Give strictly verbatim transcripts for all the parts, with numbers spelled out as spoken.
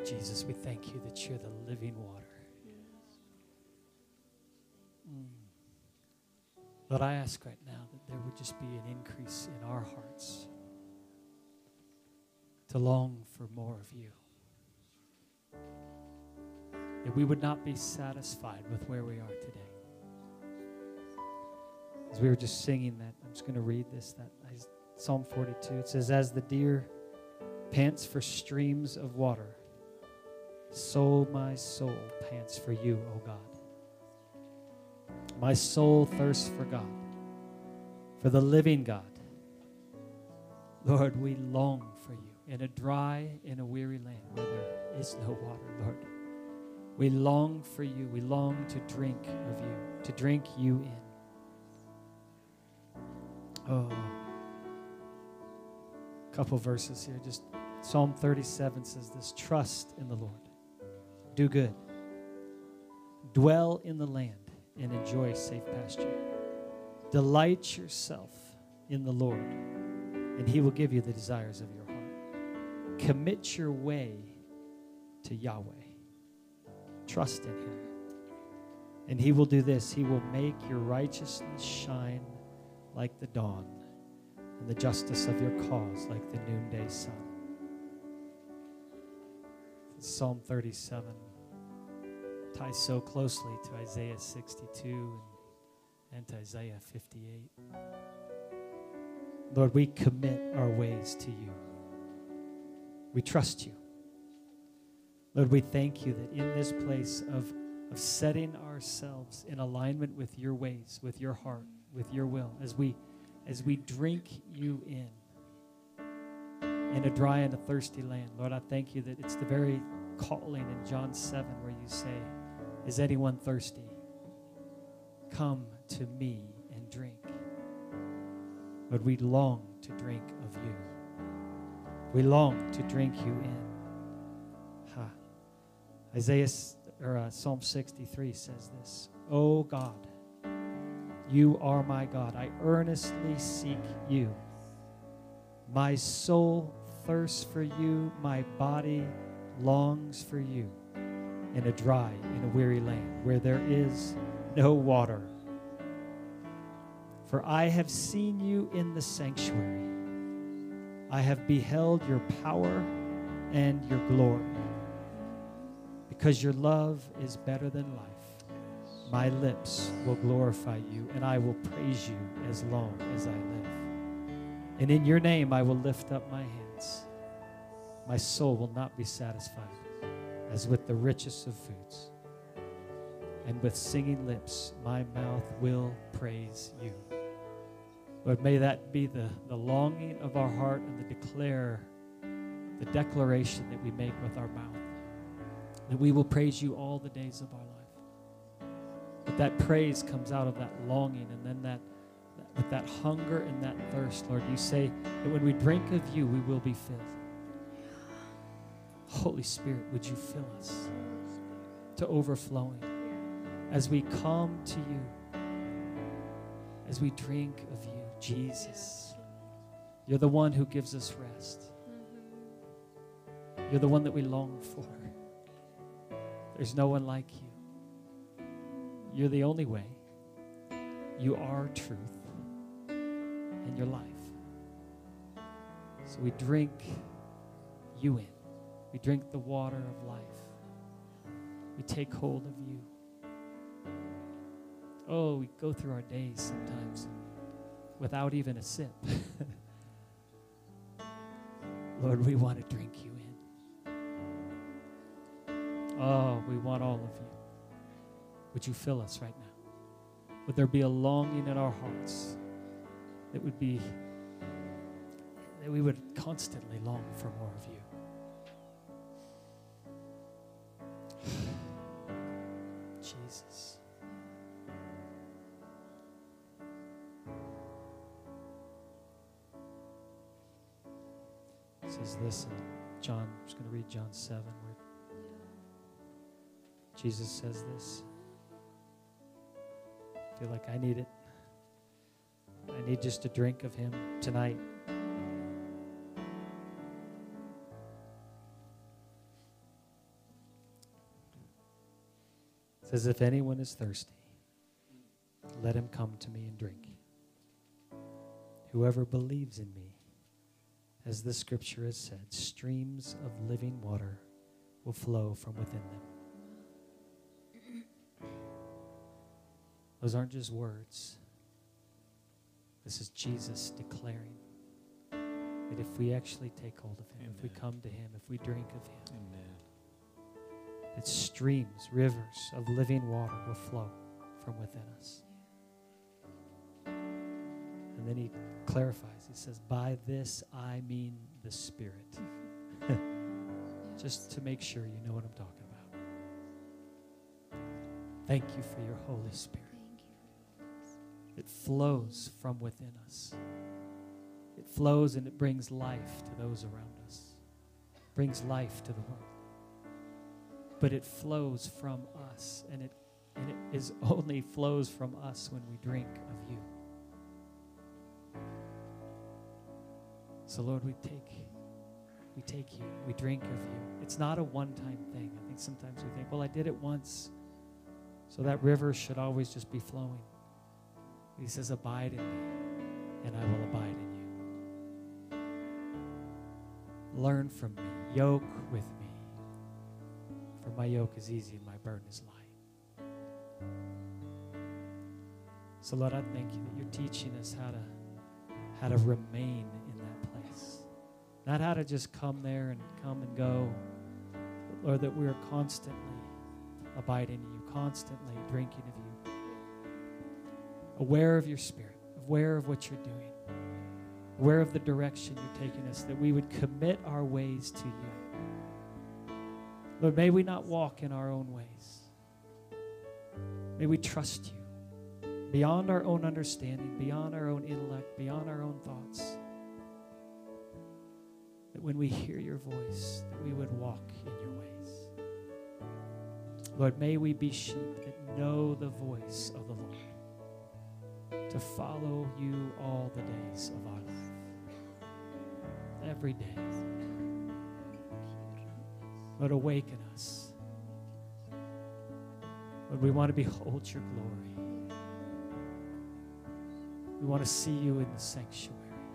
Jesus, we thank you that you're the living water. Mm. Lord, I ask right now that there would just be an increase in our hearts to long for more of you. That we would not be satisfied with where we are today. As we were just singing that, I'm just going to read this, that Psalm forty-two. It says, as the deer pants for streams of water, so my soul pants for you, O God. My soul thirsts for God, for the living God. Lord, we long for you in a dry, in a weary land where there is no water, Lord. We long for you. We long to drink of you, to drink you in. Oh, a couple verses here. Just Psalm thirty-seven says this, trust in the Lord. Do good. Dwell in the land and enjoy safe pasture. Delight yourself in the Lord, and he will give you the desires of your heart. Commit your way to Yahweh. Trust in him. And he will do this. He will make your righteousness shine like the dawn, and the justice of your cause like the noonday sun. Psalm thirty-seven ties so closely to Isaiah sixty-two and, and to Isaiah fifty-eight. Lord, we commit our ways to you. We trust you. Lord, we thank you that in this place of, of setting ourselves in alignment with your ways, with your heart, with your will, as we as we drink you in in a dry and a thirsty land. Lord, I thank you that it's the very calling in John seven where you say, is anyone thirsty? Come to me and drink. Lord, we long to drink of you. We long to drink you in. Ha. Isaiah or uh, Psalm sixty-three says this, O God, you are my God. I earnestly seek you. My soul thirsts for you. My body longs for you in a dry, in a weary land where there is no water. For I have seen you in the sanctuary. I have beheld your power and your glory. Because your love is better than life, my lips will glorify you, and I will praise you as long as I live. And in your name I will lift up my hands. My soul will not be satisfied as with the richest of foods. And with singing lips, my mouth will praise you. Lord, may that be the, the longing of our heart and the declare, the declaration that we make with our mouth. That we will praise you all the days of our life. But that praise comes out of that longing, and then that, that with that hunger and that thirst, Lord, you say that when we drink of you, we will be filled. Holy Spirit, would you fill us to overflowing as we come to you, as we drink of you, Jesus. You're the one who gives us rest. You're the one that we long for. There's no one like you. You're the only way. You are truth and your life. So we drink you in. We drink the water of life. We take hold of you. Oh, we go through our days sometimes without even a sip. Lord, we want to drink you in. Oh, we want all of you. Would you fill us right now? Would there be a longing in our hearts that would be, that we would constantly long for more of you? Jesus. It says this in John, I'm just going to read John seven, where Jesus says this. I feel like I need it. I need just a drink of him tonight. It says, if anyone is thirsty, let him come to me and drink. Whoever believes in me, as the scripture has said, streams of living water will flow from within them. Those aren't just words. This is Jesus declaring that if we actually take hold of him, Amen. If we come to him, if we drink of him, Amen. That streams, rivers of living water will flow from within us. And then he clarifies. He says, by this I mean the Spirit. Just to make sure you know what I'm talking about. Thank you for your Holy Spirit. It flows from within us. It flows and it brings life to those around us. It brings life to the world. But it flows from us, and it, and it is only flows from us when we drink of you. So Lord, we take, we take you, we drink of you. It's not a one-time thing. I think sometimes we think, well, I did it once, so that river should always just be flowing. He says, abide in me, and I will abide in you. Learn from me, yoke with me. For my yoke is easy and my burden is light. So Lord, I thank you that you're teaching us how to, how to remain in that place. Not how to just come there and come and go, but Lord, that we are constantly abiding in you, constantly drinking of you. Aware of your Spirit, aware of what you're doing, aware of the direction you're taking us, that we would commit our ways to you. Lord, may we not walk in our own ways. May we trust you beyond our own understanding, beyond our own intellect, beyond our own thoughts. That when we hear your voice, that we would walk in your ways. Lord, may we be sheep that know the voice of the Lord, to follow you all the days of our life. Every day. Lord, awaken us. Lord, we want to behold your glory. We want to see you in the sanctuary.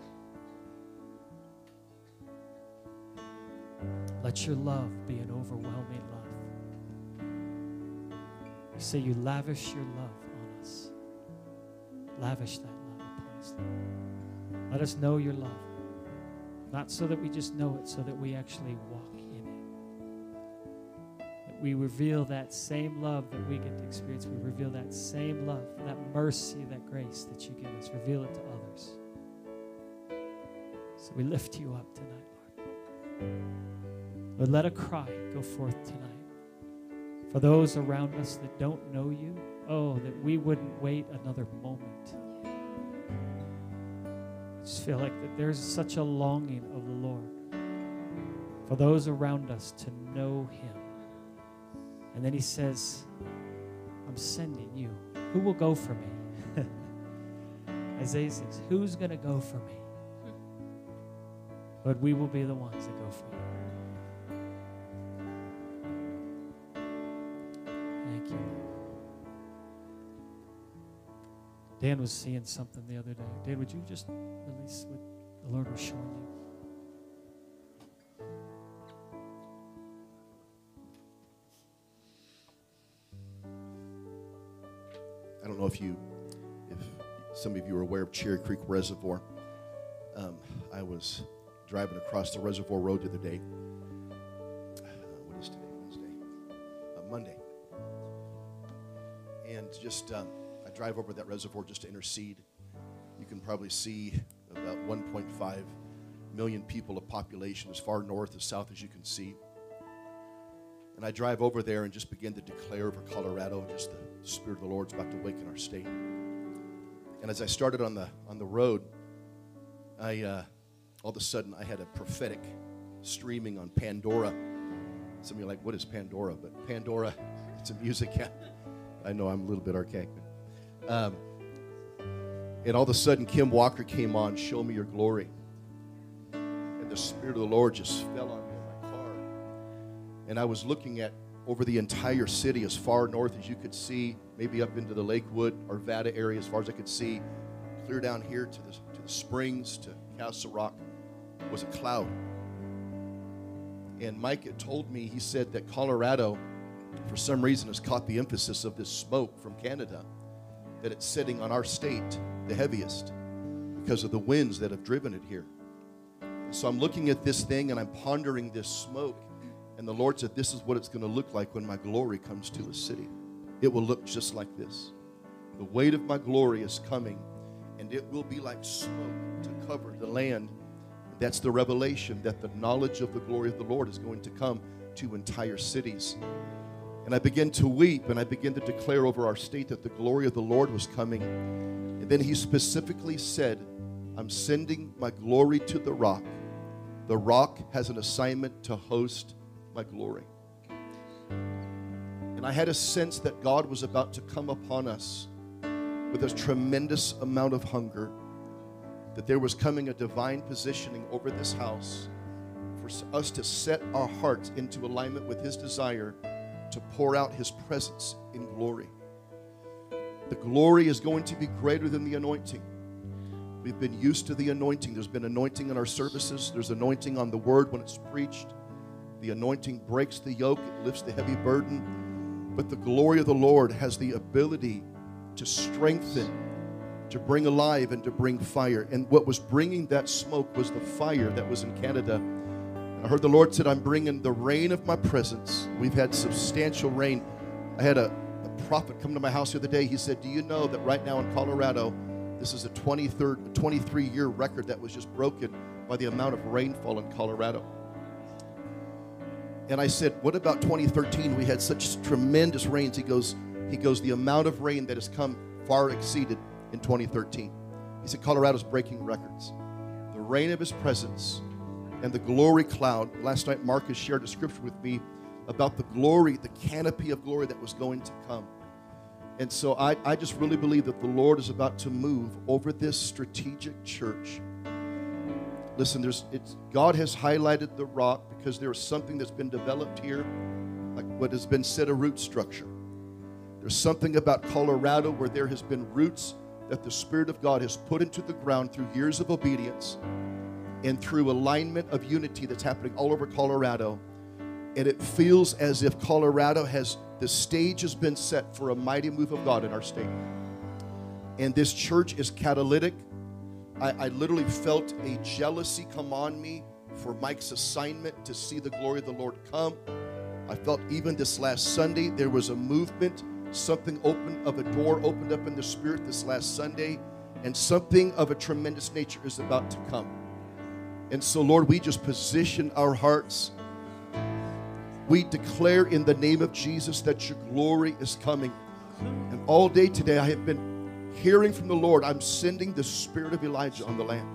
Let your love be an overwhelming love. You say you lavish your love on us. Lavish that love upon us, Lord. Let us know your love. Not so that we just know it, so that we actually walk in it. That we reveal that same love that we get to experience. We reveal that same love, that mercy, that grace that you give us. Reveal it to others. So we lift you up tonight, Lord. Lord, let a cry go forth tonight for those around us that don't know you. Oh, that we wouldn't wait another moment. I just feel like that there's such a longing of the Lord for those around us to know him. And then he says, I'm sending you. Who will go for me? Isaiah says, who's going to go for me? But we will be the ones that go for you. Thank you, Lord. Dan was seeing something the other day. Dan, would you just release what the Lord was showing you? I don't know if you, if some of you are aware of Cherry Creek Reservoir. Um, I was driving across the Reservoir Road the other day. Uh, what is today? Wednesday? Uh, Monday. And just, um, I drive over that reservoir just to intercede. You can probably see about one point five million people of population, as far north as south as you can see. And I drive over there and just begin to declare over Colorado, just the Spirit of the Lord's about to awaken our state. And as I started on the on the road, I uh, all of a sudden I had a prophetic streaming on Pandora. Some of you are like, what is Pandora? But Pandora, it's a music app. I know I'm a little bit archaic. Um, and all of a sudden, Kim Walker came on, Show Me Your Glory. And the Spirit of the Lord just fell on me in my car. And I was looking at over the entire city, as far north as you could see, maybe up into the Lakewood, Arvada area, as far as I could see, clear down here to the, to the Springs, to Castle Rock, was a cloud. And Mike had told me, he said that Colorado, for some reason, has caught the emphasis of this smoke from Canada, that it's sitting on our state the heaviest because of the winds that have driven it here. So I'm looking at this thing and I'm pondering this smoke, and the Lord said, this is what it's going to look like when my glory comes to a city. It will look just like this. The weight of my glory is coming, and it will be like smoke to cover the land. That's the revelation, that the knowledge of the glory of the Lord is going to come to entire cities. And I began to weep, and I began to declare over our state that the glory of the Lord was coming. And then he specifically said, I'm sending my glory to the rock. The rock has an assignment to host my glory. And I had a sense that God was about to come upon us with a tremendous amount of hunger, that there was coming a divine positioning over this house for us to set our hearts into alignment with his desire to pour out his presence in glory. The glory is going to be greater than the anointing. We've been used to the anointing. There's been anointing in our services. There's anointing on the word when it's preached. The anointing breaks the yoke. It lifts the heavy burden. But the glory of the Lord has the ability to strengthen, to bring alive, and to bring fire. And what was bringing that smoke was the fire that was in Canada. I heard the Lord said, I'm bringing the rain of my presence. We've had substantial rain. I had a, a prophet come to my house the other day. He said, do you know that right now in Colorado, this is a twenty-third, twenty-three year record that was just broken by the amount of rainfall in Colorado. And I said, what about twenty thirteen? We had such tremendous rains. He goes, he goes, the amount of rain that has come far exceeded in twenty thirteen. He said, Colorado's breaking records. The rain of his presence and the glory cloud. Last night, Marcus shared a scripture with me about the glory, the canopy of glory that was going to come. And so I, I just really believe that the Lord is about to move over this strategic church. Listen, there's it's God has highlighted the rock because there is something that's been developed here, like what has been said, a root structure. There's something about Colorado where there has been roots that the Spirit of God has put into the ground through years of obedience and through alignment of unity that's happening all over Colorado. And it feels as if Colorado has, the stage has been set for a mighty move of God in our state. And this church is catalytic. I, I literally felt a jealousy come on me for Mike's assignment to see the glory of the Lord come. I felt even this last Sunday there was a movement, something open of a door opened up in the Spirit this last Sunday, and something of a tremendous nature is about to come. And so, Lord, we just position our hearts. We declare in the name of Jesus that your glory is coming. And all day today I have been hearing from the Lord, I'm sending the spirit of Elijah on the land.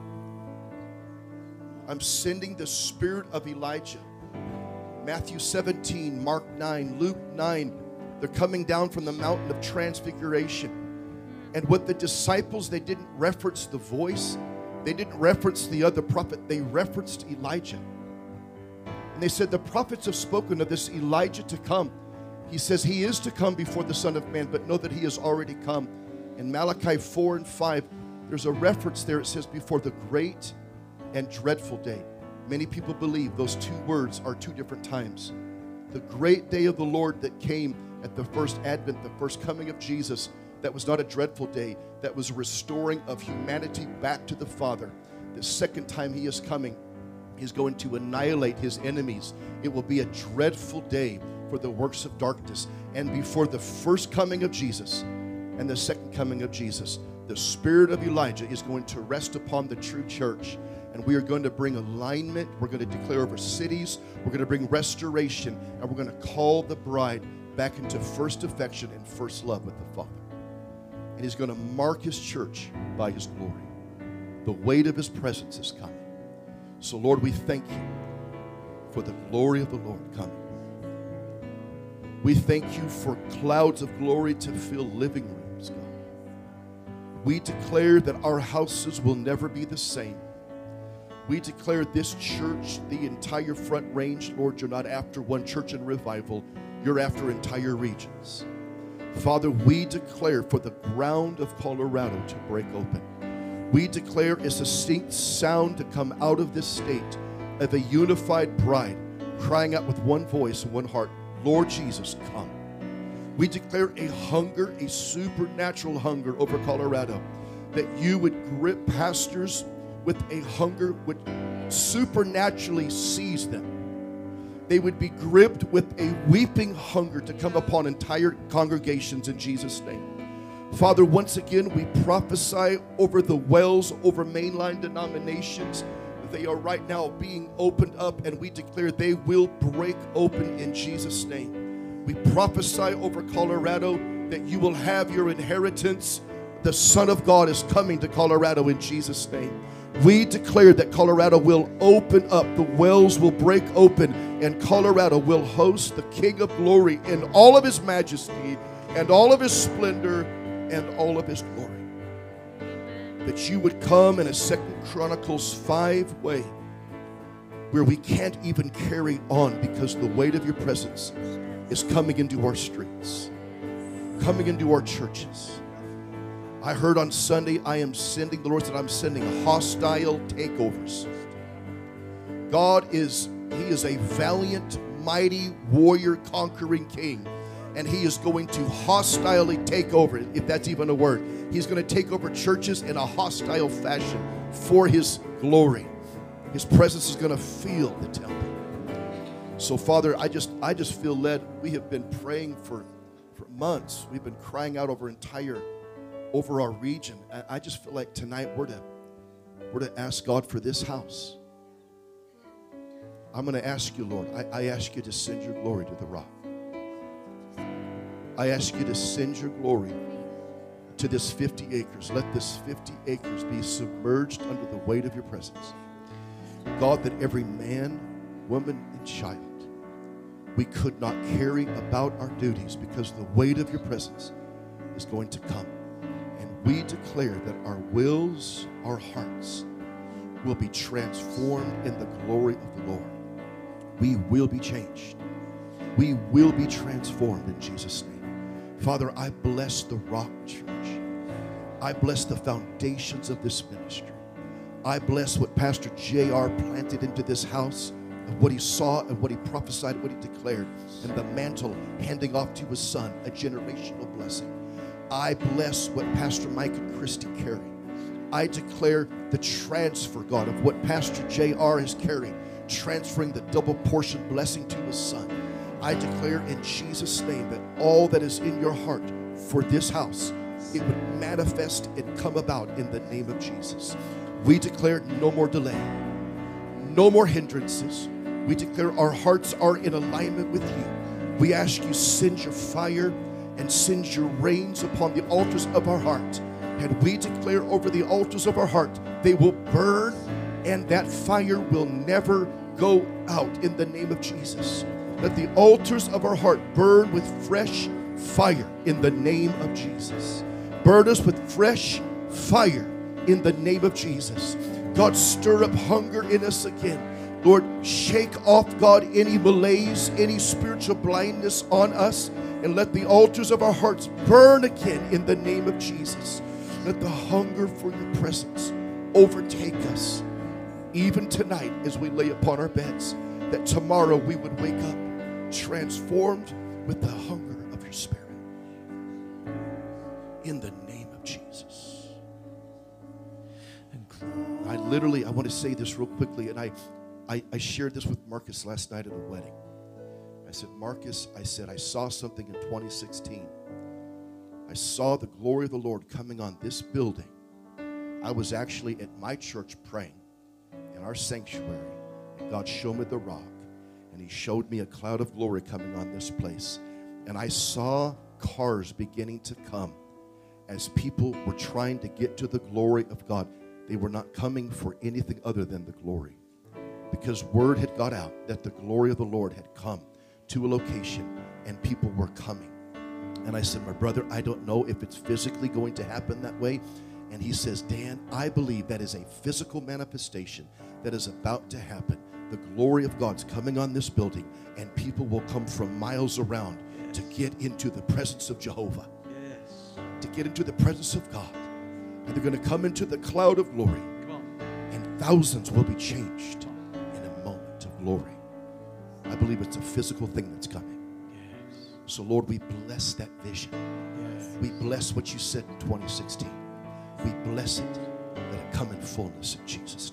I'm sending the spirit of Elijah. Matthew seventeen, Mark nine, Luke nine, they're coming down from the mountain of transfiguration. And what the disciples, they didn't reference the voice. They didn't reference the other prophet. They referenced Elijah. And they said, the prophets have spoken of this Elijah to come. He says he is to come before the Son of Man, but know that he has already come. In Malachi four and five, there's a reference there. It says, before the great and dreadful day. Many people believe those two words are two different times. The great day of the Lord that came at the first advent, the first coming of Jesus, that was not a dreadful day. That was a restoring of humanity back to the Father. The second time he is coming, he's going to annihilate his enemies. It will be a dreadful day for the works of darkness. And before the first coming of Jesus and the second coming of Jesus, the spirit of Elijah is going to rest upon the true church. And we are going to bring alignment. We're going to declare over cities. We're going to bring restoration. And we're going to call the bride back into first affection and first love with the Father. And he's going to mark his church by his glory. The weight of his presence is coming. So, Lord, we thank you for the glory of the Lord coming. We thank you for clouds of glory to fill living rooms, God. We declare that our houses will never be the same. We declare this church, the entire Front Range, Lord, you're not after one church in revival. You're after entire regions. Father, we declare for the ground of Colorado to break open. We declare a distinct sound to come out of this state of a unified bride crying out with one voice and one heart, Lord Jesus, come. We declare a hunger, a supernatural hunger over Colorado, that you would grip pastors with a hunger would supernaturally seize them. They would be gripped with a weeping hunger to come upon entire congregations in Jesus' name. Father, once again, we prophesy over the wells, over mainline denominations. They are right now being opened up, and we declare they will break open in Jesus' name. We prophesy over Colorado that you will have your inheritance. The Son of God is coming to Colorado in Jesus' name. We declare that Colorado will open up, the wells will break open, and Colorado will host the King of Glory in all of his majesty and all of his splendor and all of his glory. That you would come in a Second Chronicles five way where we can't even carry on because the weight of your presence is coming into our streets, coming into our churches. I heard on Sunday, I am sending, the Lord said, I'm sending hostile takeovers. God is, he is a valiant, mighty, warrior, conquering king. And he is going to hostilely take over, if that's even a word. He's going to take over churches in a hostile fashion for his glory. His presence is going to fill the temple. So, Father, I just I just feel led. We have been praying for, for months. We've been crying out over entire, over our region. I, I just feel like tonight we're to, we're to ask God for this house. I'm going to ask you, Lord, I, I ask you to send your glory to the rock. I ask you to send your glory to this fifty acres. Let this fifty acres be submerged under the weight of your presence. God, that every man, woman, and child, we could not carry about our duties because the weight of your presence is going to come. And we declare that our wills, our hearts, will be transformed in the glory of the Lord. We will be changed. We will be transformed in Jesus' name. Father, I bless the Rock Church. I bless the foundations of this ministry. I bless what Pastor J R planted into this house, and what he saw and what he prophesied, what he declared, and the mantle handing off to his son, a generational blessing. I bless what Pastor Mike and Christy carry. I declare the transfer, God, of what Pastor J R is carrying, transferring the double portion blessing to his son. I declare in Jesus' name that all that is in your heart for this house, it would manifest and come about in the name of Jesus. We declare no more delay, no more hindrances. We declare our hearts are in alignment with you. We ask you, send your fire and send your rains upon the altars of our heart. And we declare over the altars of our heart, they will burn, and that fire will never go out in the name of Jesus. Let the altars of our heart burn with fresh fire in the name of Jesus. Burn us with fresh fire in the name of Jesus. God, stir up hunger in us again. Lord, shake off, God, any malaise, any spiritual blindness on us, and let the altars of our hearts burn again in the name of Jesus. Let the hunger for your presence overtake us, even tonight as we lay upon our beds, that tomorrow we would wake up transformed with the hunger of your Spirit. In the name of Jesus. I literally, I want to say this real quickly, and I, I, I shared this with Marcus last night at a wedding. I said, Marcus, I said, I saw something in twenty sixteen. I saw the glory of the Lord coming on this building. I was actually at my church praying in our sanctuary, and God showed me the rock. And he showed me a cloud of glory coming on this place. And I saw cars beginning to come as people were trying to get to the glory of God. They were not coming for anything other than the glory. Because word had got out that the glory of the Lord had come to a location and people were coming. And I said, my brother, I don't know if it's physically going to happen that way. And he says, Dan, I believe that is a physical manifestation that is about to happen. the glory of God's coming on this building, and people will come from miles around yes. to get into the presence of Jehovah, yes. to get into the presence of God. And they're going to come into the cloud of glory, and thousands will be changed in a moment of glory. I believe it's a physical thing that's coming. Yes. So, Lord, we bless that vision. Yes. We bless what you said in twenty sixteen. We bless it, that it come in fullness in Jesus' name.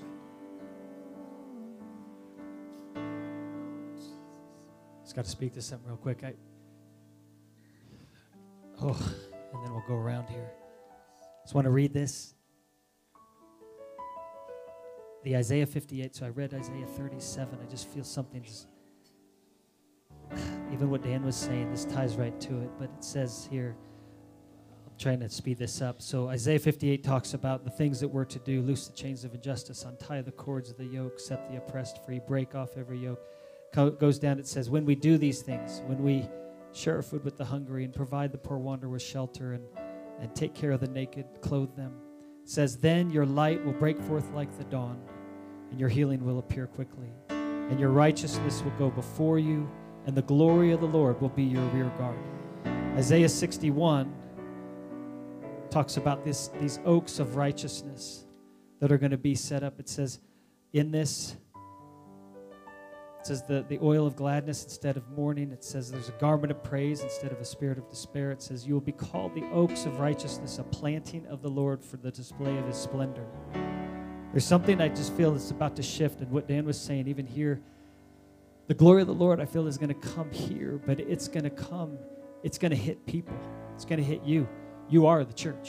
Just got to speak to something real quick. I, oh, and then we'll go around here. Just want to read this. The Isaiah fifty-eight. So I read Isaiah thirty-seven. I just feel something's, even what Dan was saying, this ties right to it. But it says here, I'm trying to speed this up. So Isaiah fifty-eight talks about the things that we're to do: loose the chains of injustice, untie the cords of the yoke, set the oppressed free, break off every yoke. Goes down, it says, when we do these things, when we share our food with the hungry and provide the poor wanderer with shelter and, and take care of the naked, clothe them, it says, then your light will break forth like the dawn, and your healing will appear quickly, and your righteousness will go before you, and the glory of the Lord will be your rear guard. Isaiah sixty-one talks about this, these oaks of righteousness that are going to be set up. It says, in this, it says the, the oil of gladness instead of mourning. It says there's a garment of praise instead of a spirit of despair. It says you will be called the oaks of righteousness, a planting of the Lord for the display of his splendor. There's something I just feel that's about to shift, and what Dan was saying, even here, the glory of the Lord I feel is going to come here, but it's going to come, it's going to hit people. It's going to hit you. You are the church.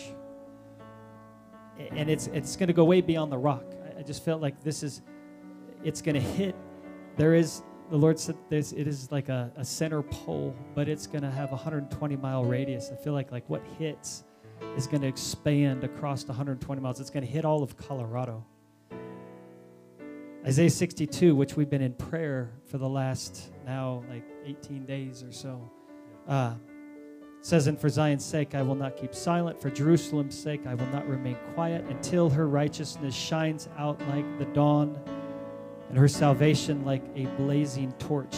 And it's it's going to go way beyond the rock. I just felt like this is, it's going to hit. There is, the Lord said there's, it is like a, a center pole, but it's going to have a one hundred twenty mile radius. I feel like like what hits is going to expand across one hundred twenty miles. It's going to hit all of Colorado. Isaiah sixty-two, which we've been in prayer for the last now like eighteen days or so, uh, says, and for Zion's sake I will not keep silent. For Jerusalem's sake I will not remain quiet until her righteousness shines out like the dawn, and her salvation like a blazing torch.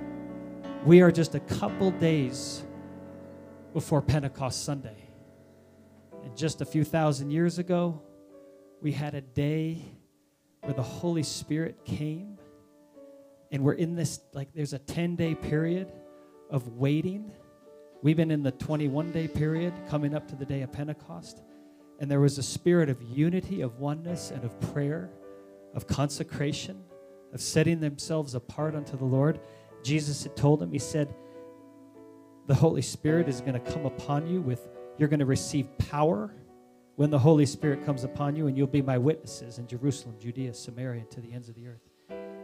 We are just a couple days before Pentecost Sunday. And just a few thousand years ago, we had a day where the Holy Spirit came, and we're in this, like there's a ten-day period of waiting. We've been in the twenty-one day period coming up to the day of Pentecost, and there was a spirit of unity, of oneness, and of prayer, of consecration, of setting themselves apart unto the Lord. Jesus had told them, he said, the Holy Spirit is going to come upon you with, you're going to receive power when the Holy Spirit comes upon you, and you'll be my witnesses in Jerusalem, Judea, Samaria, and to the ends of the earth.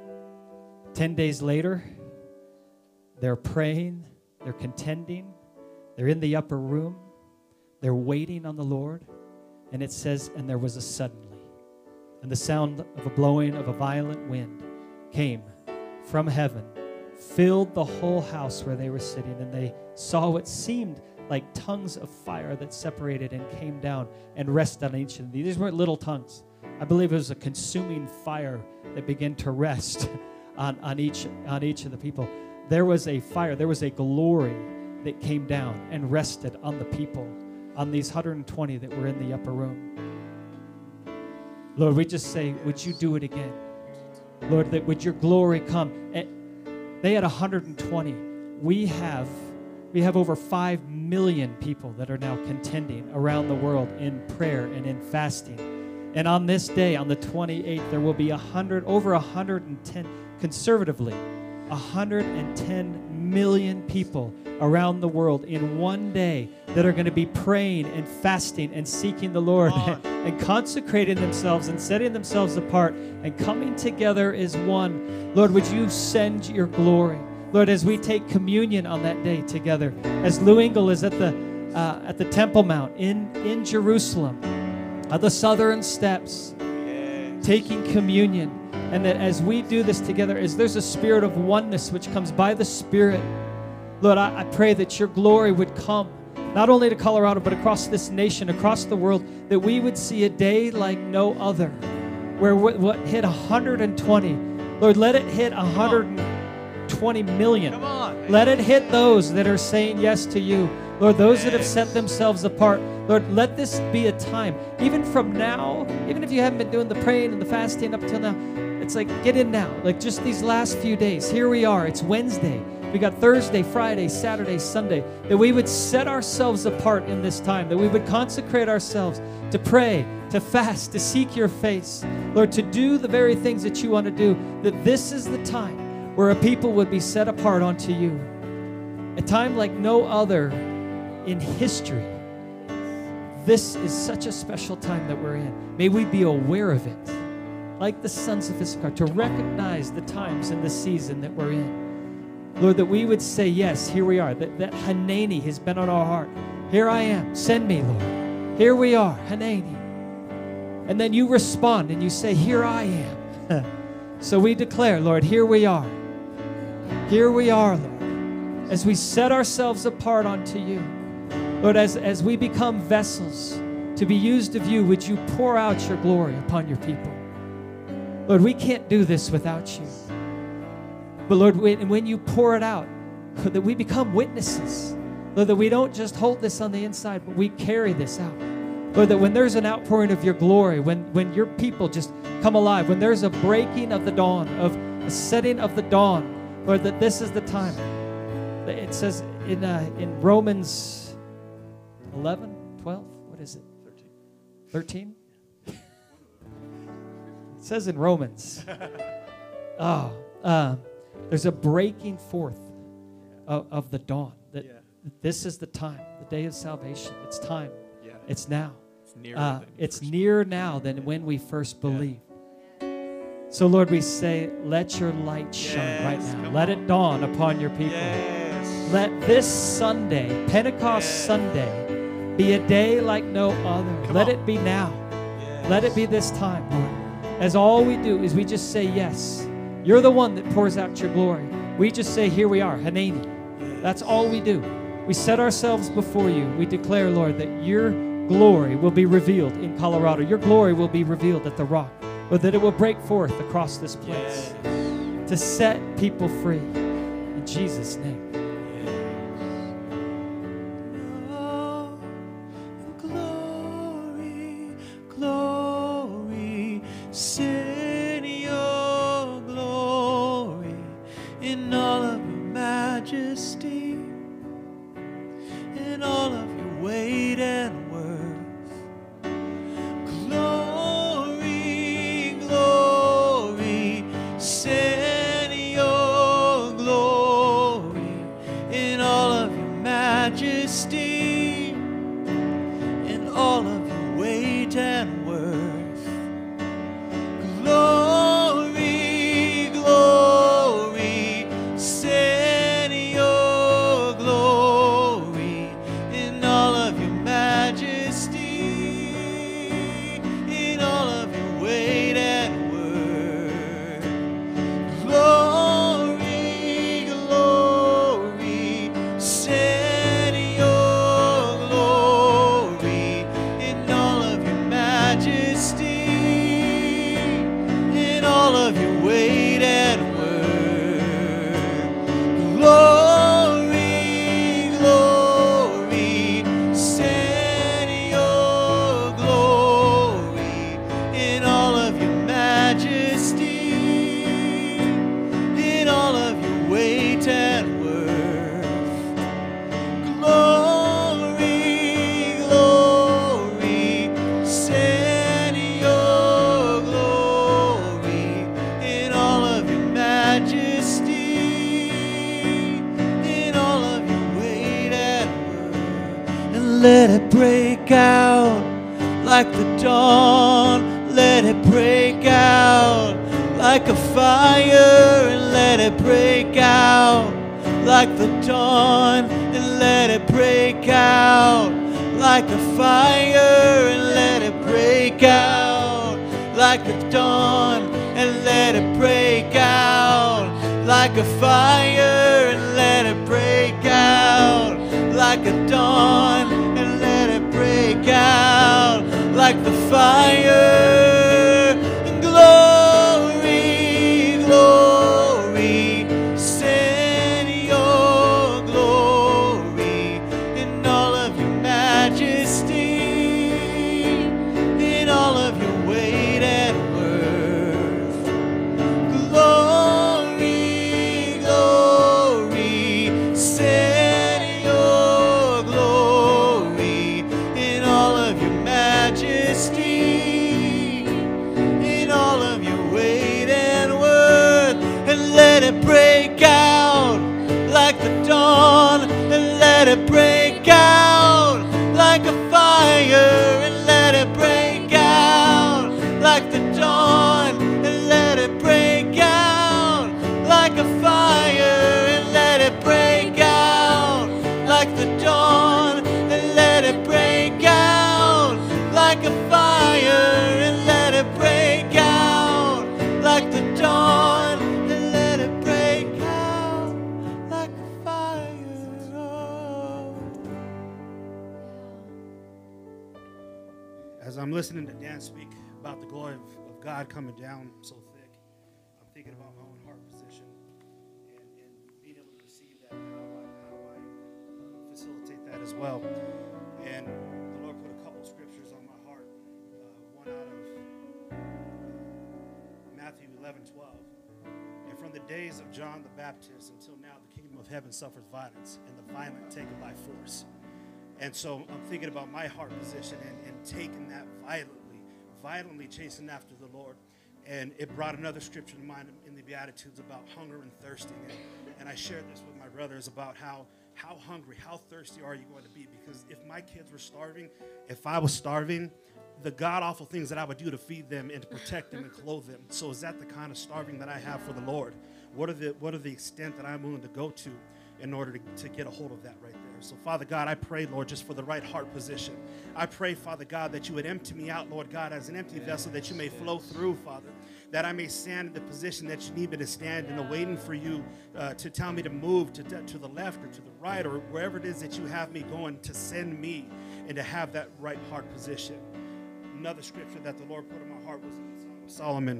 Ten days later, they're praying, they're contending, they're in the upper room, they're waiting on the Lord, and it says, and there was a suddenly, and the sound of a blowing of a violent wind came from heaven, filled the whole house where they were sitting, and they saw what seemed like tongues of fire that separated and came down and rested on each of them. These weren't little tongues. I believe it was a consuming fire that began to rest on, on each on each of the people. There was a fire, there was a glory that came down and rested on the people, on these one hundred twenty that were in the upper room. Lord, we just say, would you do it again? Lord, that would your glory come. And they had one hundred twenty. We have, we have over five million people that are now contending around the world in prayer and in fasting. And on this day, on the twenty-eighth, there will be one hundred, over one hundred ten, conservatively, one hundred ten million people around the world in one day that are going to be praying and fasting and seeking the Lord and consecrating themselves and setting themselves apart and coming together as one. Lord, would you send your glory? Lord, as we take communion on that day together, as Lou Engle is at the uh, at the Temple Mount in, in Jerusalem, at the southern steps, yes, taking communion, and that as we do this together, as there's a spirit of oneness which comes by the Spirit, Lord, I, I pray that your glory would come, not only to Colorado, but across this nation, across the world, that we would see a day like no other, where what, what hit one hundred twenty, Lord, let it hit one hundred twenty million. Come on. Let it hit those that are saying yes to you. Lord, those that have set themselves apart. Lord, let this be a time, even from now, even if you haven't been doing the praying and the fasting up till now, it's like, get in now. Like just these last few days. Here we are. It's Wednesday. We got Thursday, Friday, Saturday, Sunday. That we would set ourselves apart in this time. That we would consecrate ourselves to pray, to fast, to seek your face. Lord, to do the very things that you want to do. That this is the time where a people would be set apart unto you. A time like no other in history. This is such a special time that we're in. May we be aware of it, like the sons of Issachar, to recognize the times and the season that we're in. Lord, that we would say, yes, here we are. That, that Hanani has been on our heart. Here I am. Send me, Lord. Here we are, Hanani. And then you respond and you say, here I am. So we declare, Lord, here we are. Here we are, Lord, as we set ourselves apart unto you. Lord, as, as we become vessels to be used of you, would you pour out your glory upon your people? Lord, we can't do this without you. But Lord, when, when you pour it out, that we become witnesses. Lord, that we don't just hold this on the inside, but we carry this out. Lord, that when there's an outpouring of your glory, when, when your people just come alive, when there's a breaking of the dawn, of a setting of the dawn, Lord, that this is the time. It says in, uh, in Romans eleven, twelve, what is it? thirteen? thirteen? It says in Romans, oh, uh, there's a breaking forth of, of the dawn. That Yeah. this is the time, the day of salvation. It's time. Yeah. It's now. It's nearer. Uh, than it's first. nearer now than when we first believed. So, Lord, we say, let your light shine right Yes, now. come let on. it dawn upon your people. Yes. Let this Sunday, Pentecost Yes. Sunday, be a day like no other. Come Let on. it be now. Yes. Let it be this time, Lord. As all we do is we just say, yes, you're the one that pours out your glory. We just say, here we are, Hanani. That's all we do. We set ourselves before you. We declare, Lord, that your glory will be revealed in Colorado. Your glory will be revealed at the Rock. Or that it will break forth across this place Yes. to set people free. In Jesus' name. Oh, glory, glory, send your glory in all of your majesty, in all of your weight and worth. Glory, glory, send your glory in all of your majesty, in all of your weight and worth. Glory, glory, send your glory in all of your majesty, in all of your weight and worth. Glory, glory, send your glory in all of your majesty, in all of your weight and worth. Glory, glory, send your glory in all of your majesty, in all of your weight and worth. Glory, glory, send your glory in all of your majesty, in all of your weight and worth. And let it break out like the dawn. Let it break out like a fire, and let it break out like the dawn, and let it break out like a fire, and let it break out like the dawn, and let it break out like a fire, and let it break out like a dawn, and let it break out like the fire. Glory, glory. let it break out like a fire, and let it break out like the dawn, and let it break out like a fire, and let it break out like the dawn, and let it break out like a fire, and let it break out like the dawn, and let it break out like a fire. Oh. As I'm listening to Dan speak about the glory of, of God coming down so thick, I'm thinking about my own heart position and, and being able to receive that, and how I, how I uh, facilitate that as well. And the Lord put a couple scriptures on my heart. Uh, one out of uh, Matthew eleven twelve. And from the days of John the Baptist until now, the kingdom of heaven suffers violence, and the violent take it by force. And so I'm thinking about my heart position and, and taking that violently, violently chasing after the Lord. And it brought another scripture to mind in the Beatitudes about hunger and thirsting. And, and I shared this with my brothers about how, how hungry, how thirsty are you going to be? Because if my kids were starving, if I was starving, the god-awful things that I would do to feed them and to protect them and clothe them. So is that the kind of starving that I have for the Lord? What are the, what are the extent that I'm willing to go to in order to, to get a hold of that right there? So, Father God, I pray, Lord, just for the right heart position. I pray, Father God, that you would empty me out, Lord God, as an empty vessel, that you may flow through, Father, that I may stand in the position that you need me to stand in, waiting for you uh, to tell me to move to, to the left or to the right or wherever it is that you have me going, to send me and to have that right heart position. Another scripture that the Lord put in my heart was in Song of Solomon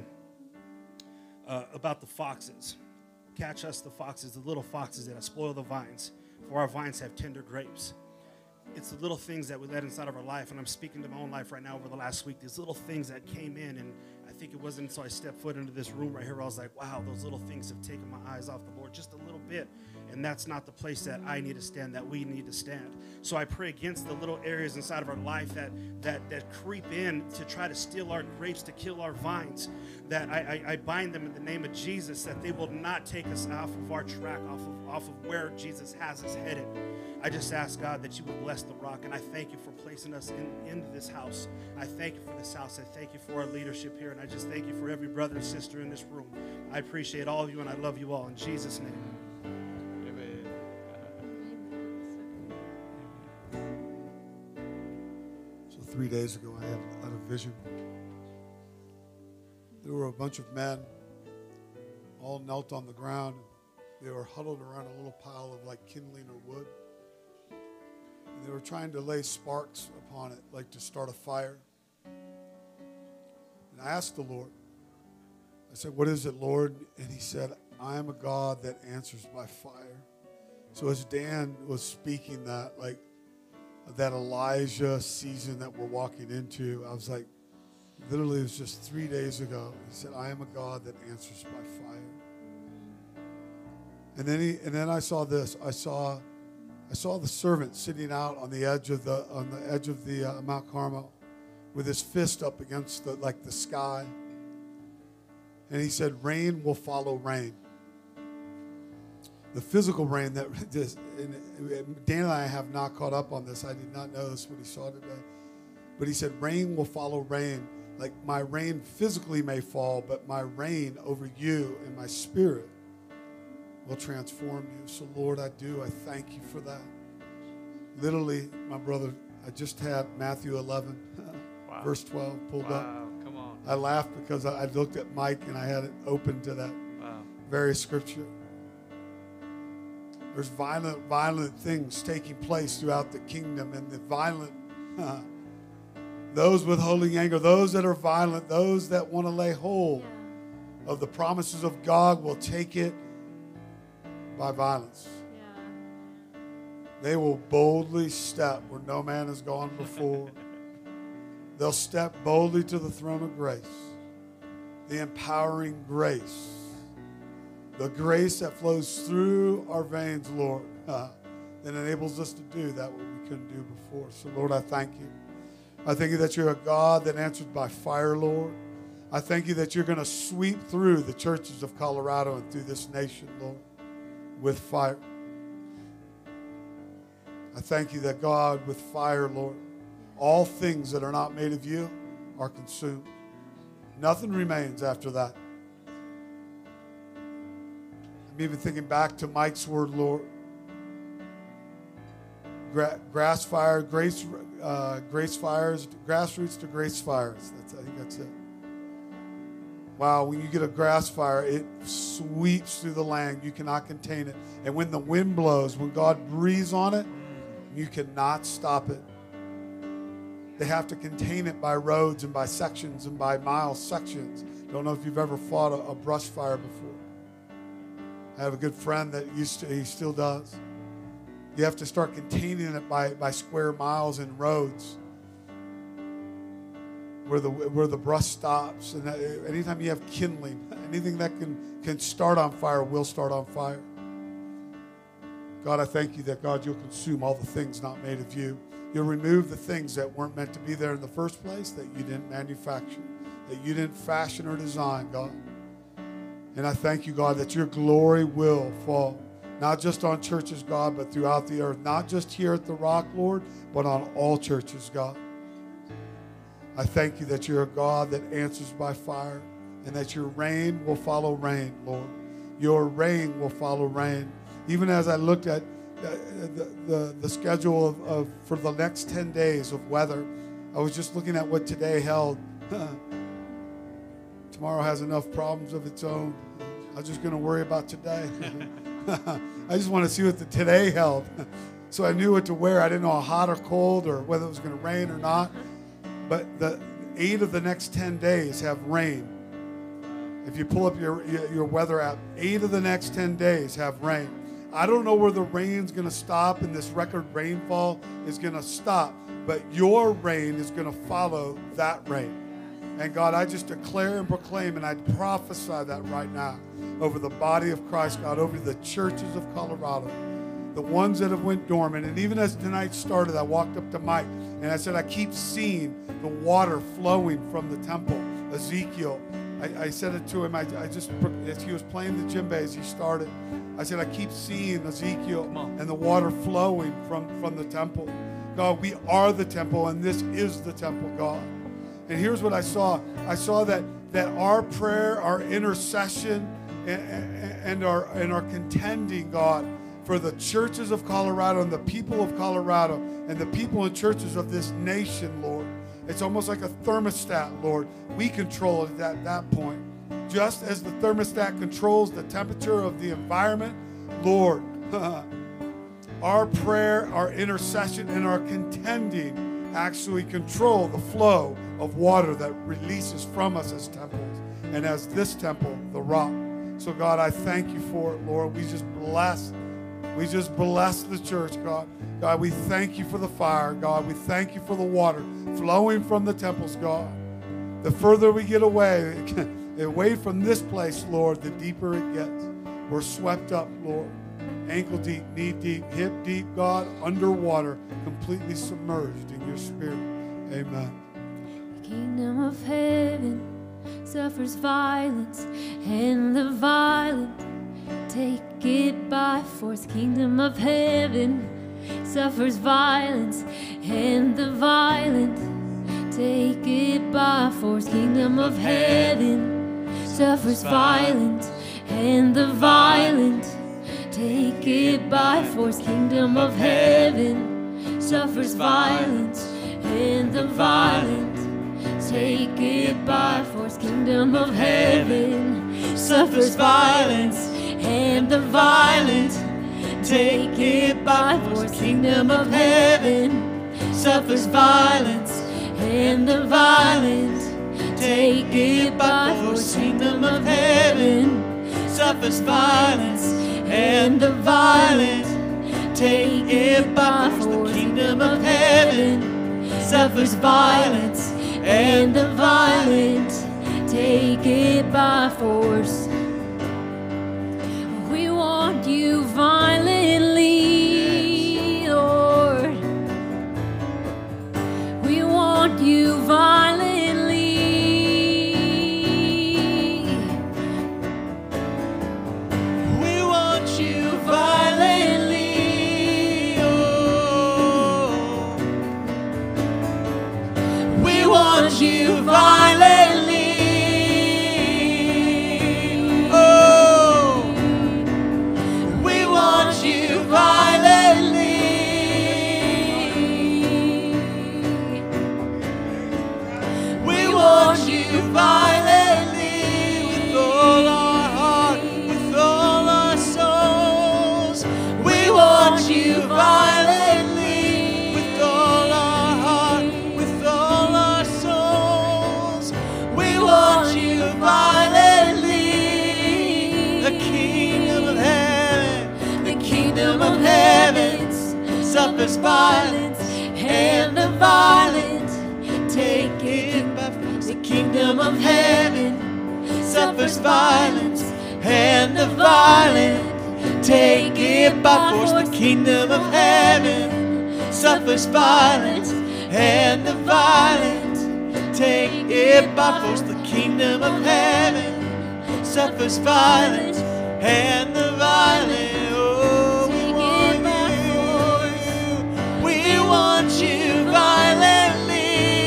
uh, about the foxes. Catch us the foxes, the little foxes that spoil the vines, for our vines have tender grapes. It's the little things that we let inside of our life, and I'm speaking to my own life right now over the last week, these little things that came in, and I think it wasn't until I stepped foot into this room right here where I was like, wow, those little things have taken my eyes off the Lord just a little bit, and that's not the place that I need to stand, that we need to stand. So I pray against the little areas inside of our life that that that creep in to try to steal our grapes, to kill our vines, that I, I, I bind them in the name of Jesus, that they will not take us off of our track, off of, off of where Jesus has us headed. I just ask, God, that you would bless the rock, and I thank you for placing us in, into this house. I thank you for this house. I thank you for our leadership here, and I just thank you for every brother and sister in this room. I appreciate all of you, and I love you all. In Jesus' name. So three days ago, I had, had a vision. There were a bunch of men all knelt on the ground. They were huddled around a little pile of like kindling or wood. And they were trying to lay sparks upon it, like to start a fire. And I asked the Lord, I said, what is it, Lord? And he said, I am a God that answers by fire. So as Dan was speaking that, like that Elijah season that we're walking into, I was like, literally it was just three days ago. He said, I am a God that answers by fire. And then he, and then I saw this. I saw, I saw the servant sitting out on the edge of the on the edge of the uh, Mount Carmel, with his fist up against the like the sky. And he said, "Rain will follow rain." The physical rain that just, and Dan and I have not caught up on this. I did not know this what he saw today, but he said, "Rain will follow rain." Like my rain physically may fall, but my rain over you and my spirit will transform you. So, Lord, I do. I thank you for that. Literally, my brother, I just had Matthew eleven, wow. verse twelve pulled wow. up. Come on. I laughed because I looked at Mike and I had it open to that wow. very scripture. There's violent, violent things taking place throughout the kingdom, and the violent, uh, those withholding anger, those that are violent, those that want to lay hold yeah. of the promises of God will take it by violence. Yeah. They will boldly step where no man has gone before. They'll step boldly to the throne of grace, the empowering grace, the grace that flows through our veins, Lord, uh, that enables us to do that what we couldn't do before. So, Lord, I thank you. I thank you that you're a God that answers by fire, Lord. I thank you that you're going to sweep through the churches of Colorado and through this nation, Lord, with fire. I thank you that, God, with fire, Lord, all things that are not made of you are consumed. Nothing remains after that. I'm even thinking back to Mike's word, Lord. Gra- grass fire, grace, uh, grace fires, grassroots to grace fires. That's, I think that's it. Wow, when you get a grass fire, it sweeps through the land. You cannot contain it. And when the wind blows, when God breathes on it, you cannot stop it. They have to contain it by roads and by sections and by mile sections. Don't know if you've ever fought a, a brush fire before. I have a good friend that used to, he still does. You have to start containing it by, by square miles and roads where the where the brush stops. And that, anytime you have kindling, anything that can, can start on fire will start on fire. God, I thank you that, God, you'll consume all the things not made of you. You'll remove the things that weren't meant to be there in the first place, that you didn't manufacture, that you didn't fashion or design, God. And I thank you, God, that your glory will fall, not just on churches, God, but throughout the earth, not just here at the Rock, Lord, but on all churches, God. I thank you that you're a God that answers by fire, and that your rain will follow rain, Lord. Your rain will follow rain. Even as I looked at the, the, the schedule of, of for the next ten days of weather, I was just looking at what today held. Tomorrow has enough problems of its own. I'm just going to worry about today. I just want to see what the today held. So I knew what to wear. I didn't know how hot or cold or whether it was going to rain or not. But the eight of the next ten days have rain. If you pull up your, your weather app, eight of the next ten days have rain. I don't know where the rain's going to stop and this record rainfall is going to stop, but your rain is going to follow that rain. And God, I just declare and proclaim and I prophesy that right now over the body of Christ, God, over the churches of Colorado, the ones that have went dormant. And even as tonight started, I walked up to Mike and I said, I keep seeing the water flowing from the temple. Ezekiel, I, I said it to him, I, I just, as he was playing the djembe as he started, I said, I keep seeing Ezekiel and the water flowing from, from the temple. God, we are the temple, and this is the temple, God. And here's what I saw. I saw that, that our prayer, our intercession, and, and, our, and our contending, God, for the churches of Colorado and the people of Colorado and the people and churches of this nation, Lord. It's almost like a thermostat, Lord. We control it at that point. Just as the thermostat controls the temperature of the environment, Lord, our prayer, our intercession, and our contending actually control the flow of water that releases from us as temples and as this temple, the Rock. So, God, I thank you for it, Lord. We just bless, we just bless the church, God. God, we thank you for the fire, God. We thank you for the water flowing from the temples, God. The further we get away, away from this place, Lord, the deeper it gets. We're swept up, Lord. Ankle deep, knee deep, hip deep, God, underwater, completely submerged in your spirit. Amen. The kingdom of heaven suffers violence, and the violent take it by force. Kingdom of heaven suffers violence, and the violent take it by force. Kingdom of heaven suffers violence, and the violent take it by force. Kingdom of heaven suffers violence, and the violent take it by force. Kingdom of heaven suffers violence, and the violent take it by force. Kingdom of heaven suffers violence, and the violent take it by force. Kingdom of heaven suffers violence, and the violent take it by force. Kingdom of heaven suffers violence, and the violent take it by force. We want you violently, Lord. We want you violently. We want you violently, oh. violently. The kingdom of heaven, the kingdom of heaven suffers violence, and the violent take it by force. The kingdom of heaven suffers violence, and the violent take it by force. The kingdom of heaven suffers violence, and the violent take it by force. The kingdom of heaven suffers violence, and the violent, oh, we want you, we want you violently.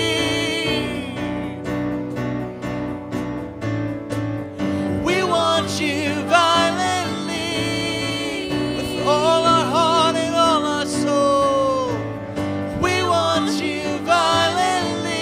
We want you violently with all our heart and all our soul. We want you violently.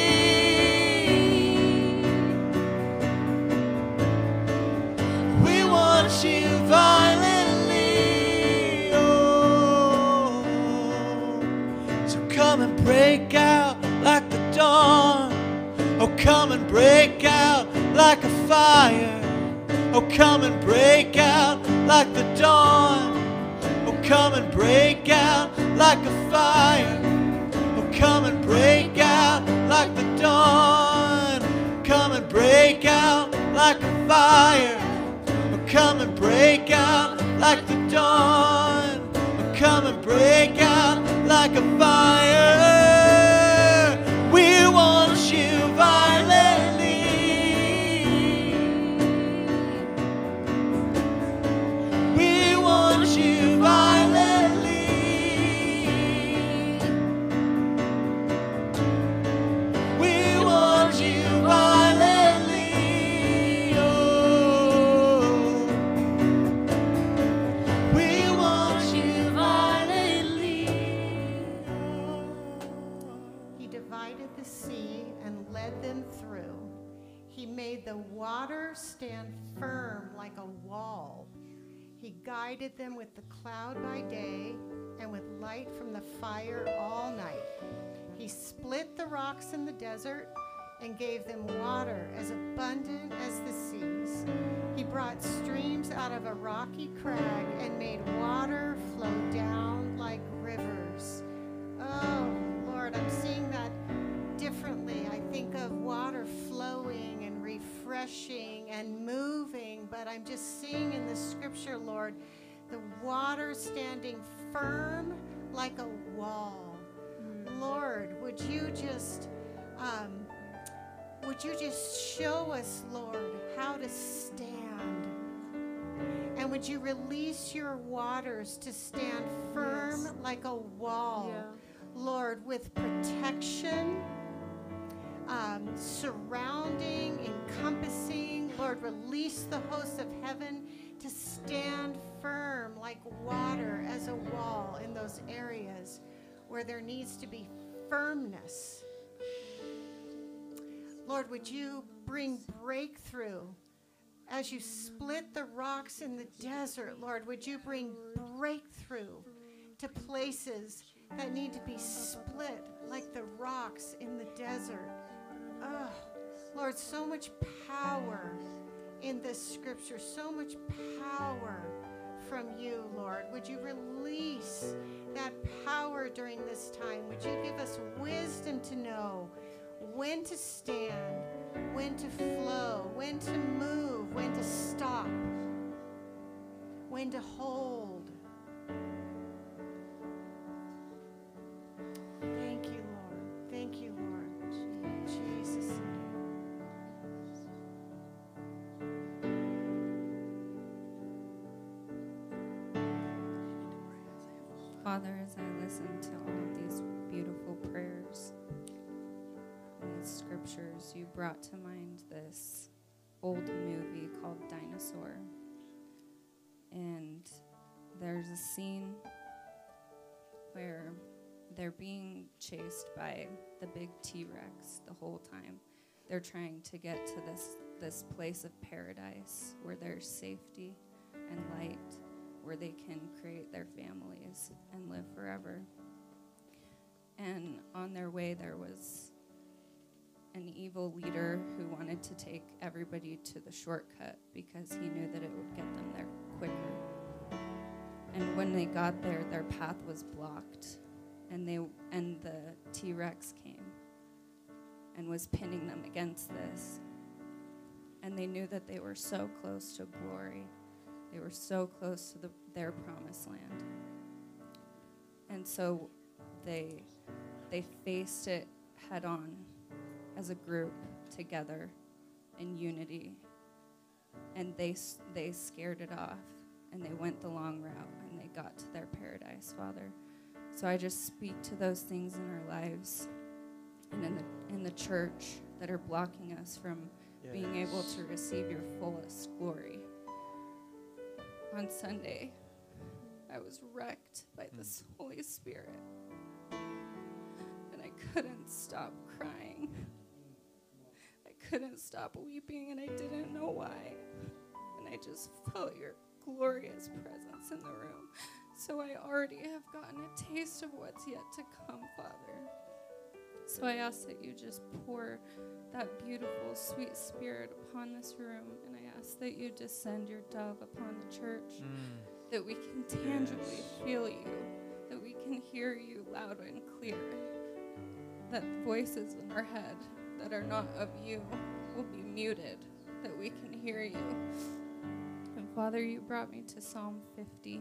We want you violently. Oh, so come and break out like the dawn. Oh, come and break out like a fire. Oh, come and break out like the dawn. Oh, come and break out like a fire. Oh, come and break out like the dawn. Come and break out like a fire. Oh, come and break out like the dawn. Oh, come and break out like a fire. We want you violently. We want you violently. We want you violently. Oh, we want you violently. He divided the sea and led them through. He made the water stand firm like a wall. He guided them with the cloud by day and with light from the fire all night. He split the rocks in the desert and gave them water as abundant as the seas. He brought streams out of a rocky crag and made water flow down like rivers. Oh, Lord, I'm seeing that differently. I think of water flowing and refreshing and moving, but I'm just seeing in the scripture, Lord, the water standing firm like a wall. Lord, would you just, um, would you just show us, Lord, how to stand? And would you release your waters to stand firm Yes. like a wall? Yeah. Lord, with protection, um, surrounding, encompassing. Lord, release the hosts of heaven to stand firm like water as a wall in those areas where there needs to be firmness. Lord, would you bring breakthrough as you split the rocks in the desert? Lord, would you bring breakthrough to places that need to be split like the rocks in the desert? Oh, Lord, so much power in this scripture, so much power from you, Lord. Would you release that power during this time? Would you give us wisdom to know when to stand, when to flow, when to move, when to stop, when to hold? Thank you, Lord. Thank you, Lord. In Jesus' name. Father, as I listen to all of these beautiful prayers and these scriptures, you brought to mind this old movie called Dinosaur. And there's a scene where they're being chased by the big T-Rex the whole time. They're trying to get to this, this place of paradise where there's safety and light, where they can create their families and live forever. And on their way, there was an evil leader who wanted to take everybody to the shortcut because he knew that it would get them there quicker. And when they got there, their path was blocked, and they and the T-Rex came and was pinning them against this. And they knew that they were so close to glory. They were so close to the, their promised land. And so they they faced it head on as a group together in unity. And they they scared it off, and they went the long route, and they got to their paradise, Father. So I just speak to those things in our lives and in the in the church that are blocking us from yes. being able to receive your fullest glory. On Sunday, I was wrecked by this Holy Spirit, and I couldn't stop crying. I couldn't stop weeping, and I didn't know why. And I just felt your glorious presence in the room. So I already have gotten a taste of what's yet to come, Father. So I ask that you just pour that beautiful, sweet spirit upon this room, and I ask that you descend your dove upon the church, mm. that we can tangibly yes. feel you, that we can hear you loud and clear, that voices in our head that are not of you will be muted, that we can hear you. And Father, you brought me to Psalm fifty.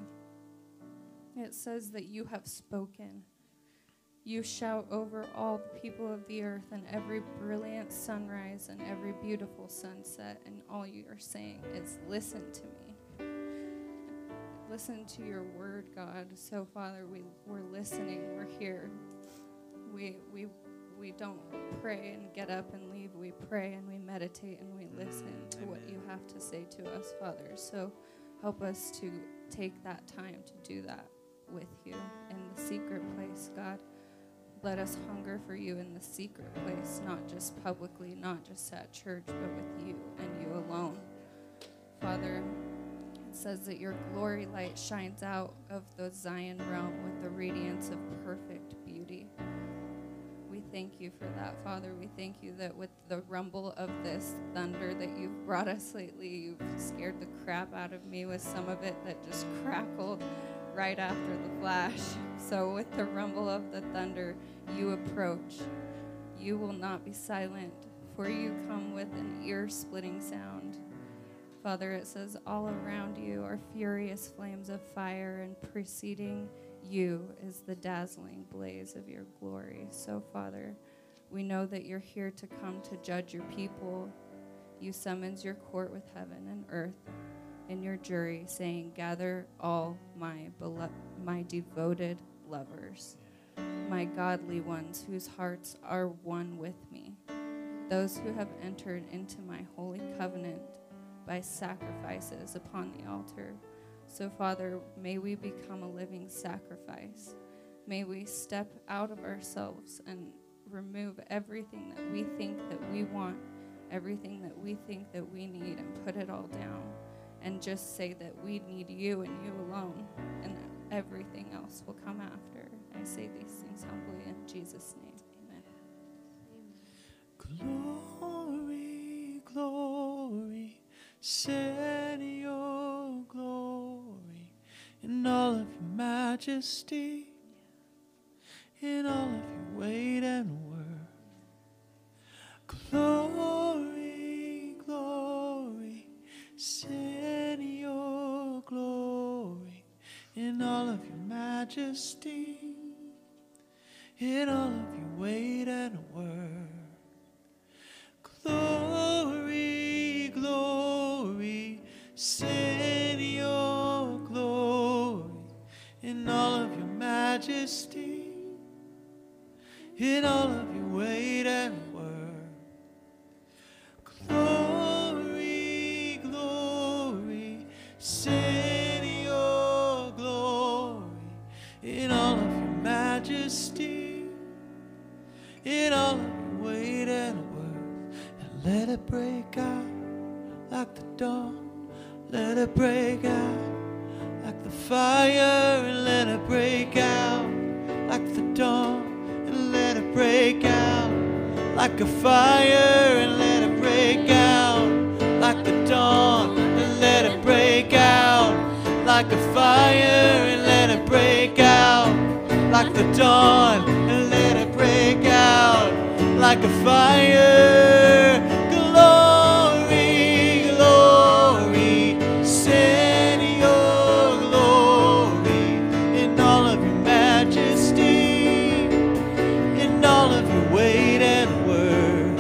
It says that you have spoken. You shout over all the people of the earth, and every brilliant sunrise and every beautiful sunset, and all you are saying is, listen to me. Listen to your word, God. So, Father, we, we're listening. We're here. We, we, we don't pray and get up and leave. We pray and we meditate and we listen mm, to amen. What you have to say to us, Father. So help us to take that time to do that with you in the secret place, God. Let us hunger for you in the secret place, not just publicly, not just at church, but with you and you alone. Father, it says that your glory light shines out of the Zion realm with the radiance of perfect beauty. We thank you for that, Father. We thank you that with the rumble of this thunder that you've brought us lately, you've scared the crap out of me with some of it that just crackled right after the flash. So with the rumble of the thunder, you approach. You will not be silent, for you come with an ear-splitting sound. Father, it says, all around you are furious flames of fire, and preceding you is the dazzling blaze of your glory. So, Father, we know that you're here to come to judge your people. You summons your court with heaven and earth in your jury, saying, gather all my belo- my devoted lovers, my godly ones whose hearts are one with me, those who have entered into my holy covenant by sacrifices upon the altar. So, Father, may we become a living sacrifice. May we step out of ourselves and remove everything that we think that we want, everything that we think that we need, and put it all down. And just say that we need you and you alone, and everything else will come after. I say these things humbly in Jesus' name. Amen. Glory, glory, send your glory in all of your majesty, in all of your weight and worth. Glory, glory, send your glory in all of your majesty, in all of your weight and worth. Glory, glory, send your glory in all of your majesty, in all of your weight and worth. Glory, glory, send your glory in all of your majesty, in all of your weight and worth. And let it break out like the dawn, let it break out like the fire, and let it break out like the dawn, and let it break out like a fire, and let it break out like the dawn, and let it break out like a fire, and let it break out like the dawn, and let it break out like a fire. Glory, glory, send your glory in all of your majesty, in all of your weight and worth.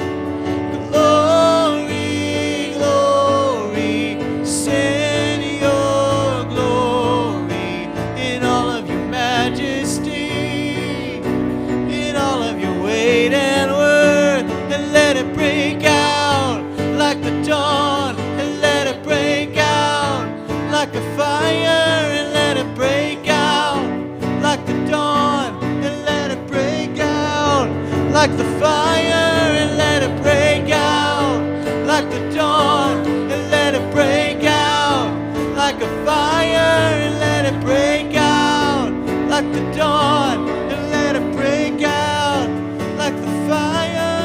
Glory, glory, send your glory in all of your majesty, in all of your weight and worth, and let it break out like the dawn, and let it break out like a fire, and let it break out like the dawn, and let it break out like the fire, and let it break out like the dawn, and let it break out like a fire, and let it break out like the dawn, and let it break out like the fire.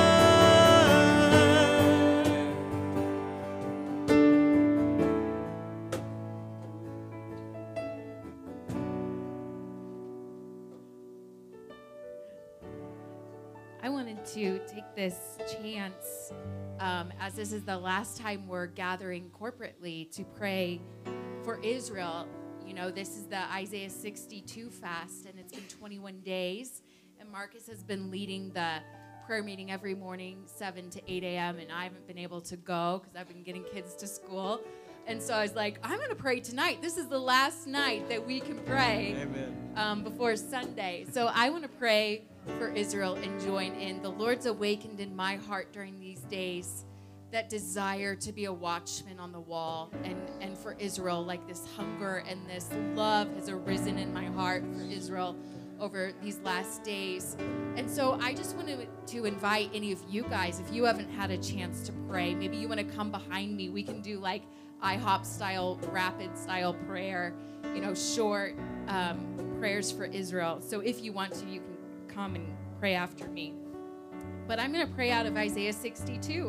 I wanted to take this chance, um, as this is the last time we're gathering corporately to pray for Israel. You know, this is the Isaiah sixty-two fast, and it's been twenty-one days. And Marcus has been leading the prayer meeting every morning, seven to eight a.m., and I haven't been able to go because I've been getting kids to school. And so I was like, I'm going to pray tonight. This is the last night that we can pray um, before Sunday. So I want to pray for Israel and join in. The Lord's awakened in my heart during these days that desire to be a watchman on the wall, and, and for Israel, like this hunger and this love has arisen in my heart for Israel over these last days. And so I just wanted to invite any of you guys, if you haven't had a chance to pray, maybe you want to come behind me. We can do like I hop style, rapid style prayer, you know, short um, prayers for Israel. So if you want to, you can come and pray after me. But I'm going to pray out of Isaiah sixty-two.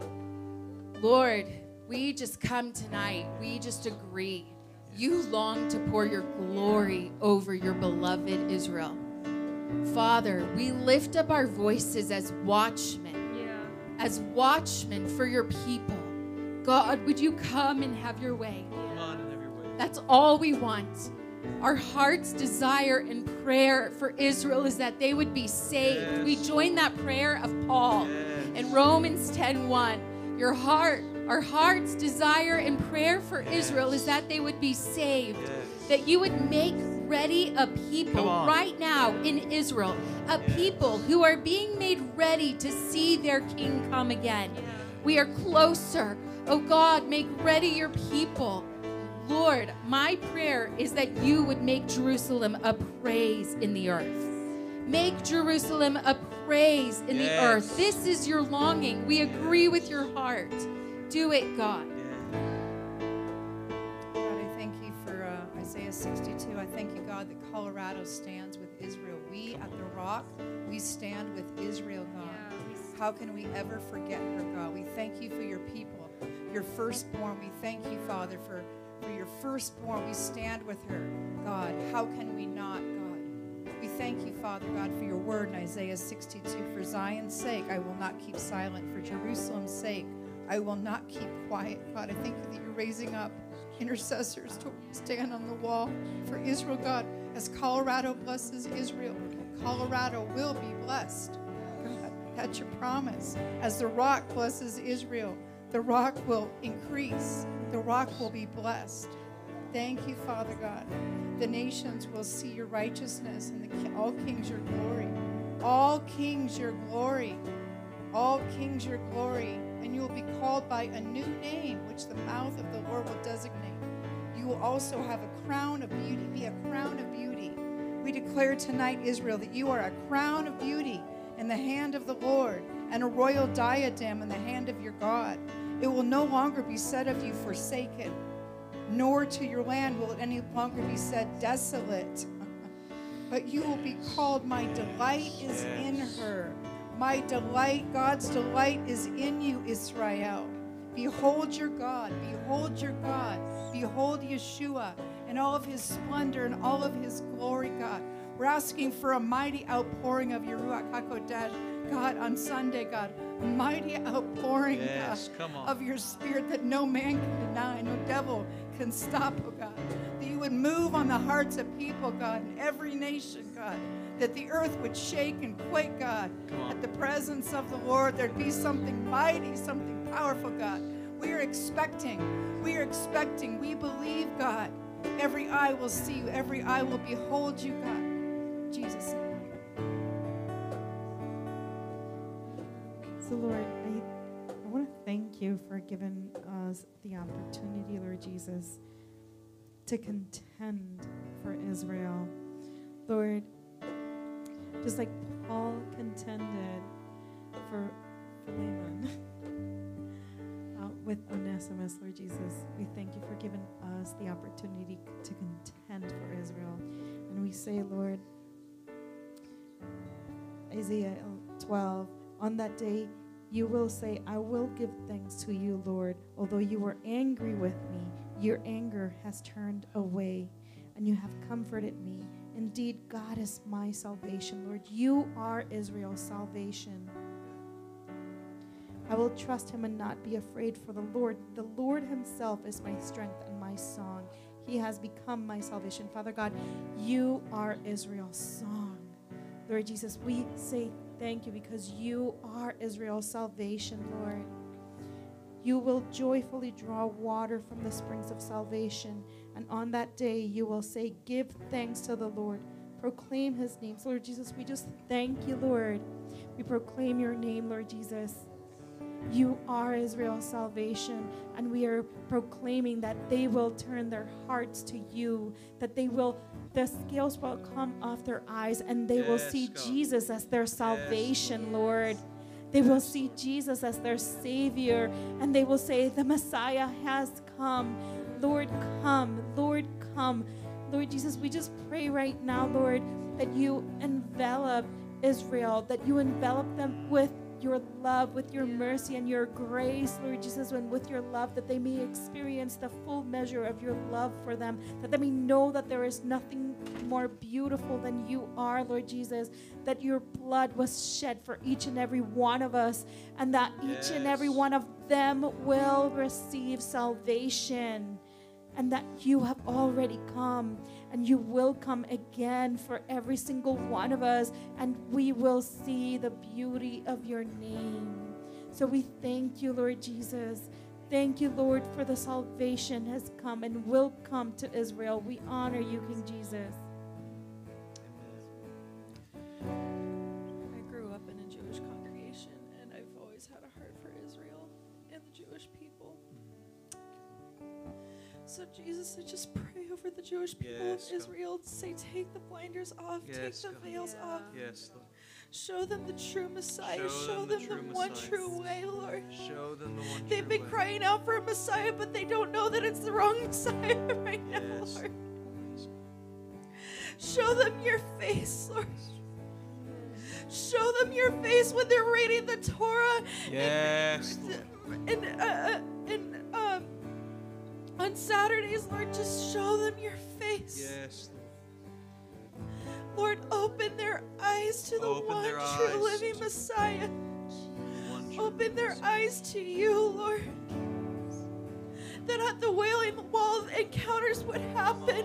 Lord, we just come tonight. We just agree. You long to pour your glory over your beloved Israel. Father, we lift up our voices as watchmen, yeah. as watchmen for your people. God, would you come and have your way? Come on and have your way. That's all we want. Our heart's desire and prayer for Israel is that they would be saved. Yes. We join that prayer of Paul yes. in Romans ten one. Your heart, our heart's desire and prayer for yes. Israel is that they would be saved. Yes. That you would make ready a people right now in Israel, a yes. people who are being made ready to see their King come again. Yes. We are closer. Oh God, make ready your people. Lord, my prayer is that you would make Jerusalem a praise in the earth. Make Jerusalem a praise in yes. the earth. This is your longing. We agree with your heart. Do it, God. God, I thank you for uh, Isaiah sixty-two. I thank you, God, that Colorado stands with Israel. We at the Rock, we stand with Israel, God. Yeah. How can we ever forget her, God? We thank you for your people, your firstborn. We thank you, Father, for For your firstborn, we stand with her, God. How can we not, God? We thank you, Father God, for your word in Isaiah sixty-two. For Zion's sake, I will not keep silent. For Jerusalem's sake, I will not keep quiet. God, I thank you that you're raising up intercessors to stand on the wall for Israel, God. As Colorado blesses Israel, Colorado will be blessed. God, that's your promise. As the Rock blesses Israel, the Rock will increase. The Rock will be blessed. Thank you, Father God. The nations will see your righteousness, and the, all kings your glory. All kings your glory. All kings your glory. And you will be called by a new name, which the mouth of the Lord will designate. You will also have a crown of beauty. Be a crown of beauty. We declare tonight, Israel, that you are a crown of beauty in the hand of the Lord, and a royal diadem in the hand of your God. It will no longer be said of you forsaken, nor to your land will it any longer be said desolate. But you will be called, my delight is in her. My delight, God's delight is in you, Israel. Behold your God. Behold your God. Behold Yeshua and all of his splendor and all of his glory, God. We're asking for a mighty outpouring of your Ruach HaKodesh, God, on Sunday, God. A mighty outpouring, Yes, God, come on. of your spirit that no man can deny, no devil can stop, oh God. That you would move on the hearts of people, God, in every nation, God. That the earth would shake and quake, God. At the presence of the Lord, there'd be something mighty, something powerful, God. We are expecting. We are expecting. We believe, God. Every eye will see you. Every eye will behold you, God. In Jesus' name. So, Lord, I, I want to thank you for giving us the opportunity, Lord Jesus, to contend for Israel. Lord, just like Paul contended for Philemon uh, with Onesimus, Lord Jesus, we thank you for giving us the opportunity to contend for Israel. And we say, Lord, Isaiah twelve, on that day you will say, I will give thanks to you, Lord. Although you were angry with me, your anger has turned away, and you have comforted me. Indeed, God is my salvation, Lord. You are Israel's salvation. I will trust him and not be afraid, for the Lord, the Lord himself is my strength and my song. He has become my salvation. Father God, you are Israel's song. Lord Jesus, we say thank you because you are Israel's salvation, Lord. You will joyfully draw water from the springs of salvation. And on that day, you will say, give thanks to the Lord. Proclaim his name. So, Lord Jesus, we just thank you, Lord. We proclaim your name, Lord Jesus. You are Israel's salvation, and we are proclaiming that they will turn their hearts to you, that they will, the scales will come off their eyes, and they will Yes, see God. Jesus as their salvation, Yes. Lord. They will see Jesus as their Savior, and they will say, the Messiah has come. Lord, come. Lord, come. Lord Jesus, we just pray right now, Lord, that you envelop Israel, that you envelop them with your love, with your mercy and your grace, Lord Jesus, and with your love, that they may experience the full measure of your love for them, that they may know that there is nothing more beautiful than you are, Lord Jesus, that your blood was shed for each and every one of us, and that each and every Yes. one of them will receive salvation, and that you have already come, and you will come again for every single one of us, and we will see the beauty of your name. So we thank you, Lord Jesus. Thank you, Lord, for the salvation has come and will come to Israel. We honor you, King Jesus. I grew up in a Jewish congregation, and I've always had a heart for Israel and the Jewish people. So, Jesus, I just pray over the Jewish people Yes, of God. Israel. Say, take the blinders off, Yes, take the God. veils off. Yes, Lord. Show them the true Messiah. Show Show, them the them, true the one Messiah. true way, Lord. Show them the one They've true been way. crying out for a Messiah, but they don't know that it's the wrong Messiah right now, Yes. Lord. Show them your face, Lord. Show them your face when they're reading the Torah. Yes, And, and, uh, and um, on Saturdays, Lord, just show them your face. Yes, Lord, open their eyes to the Open one their true eyes living to- Messiah. One true Open their eyes to you, Lord. That at the Wailing Wall, encounters would happen.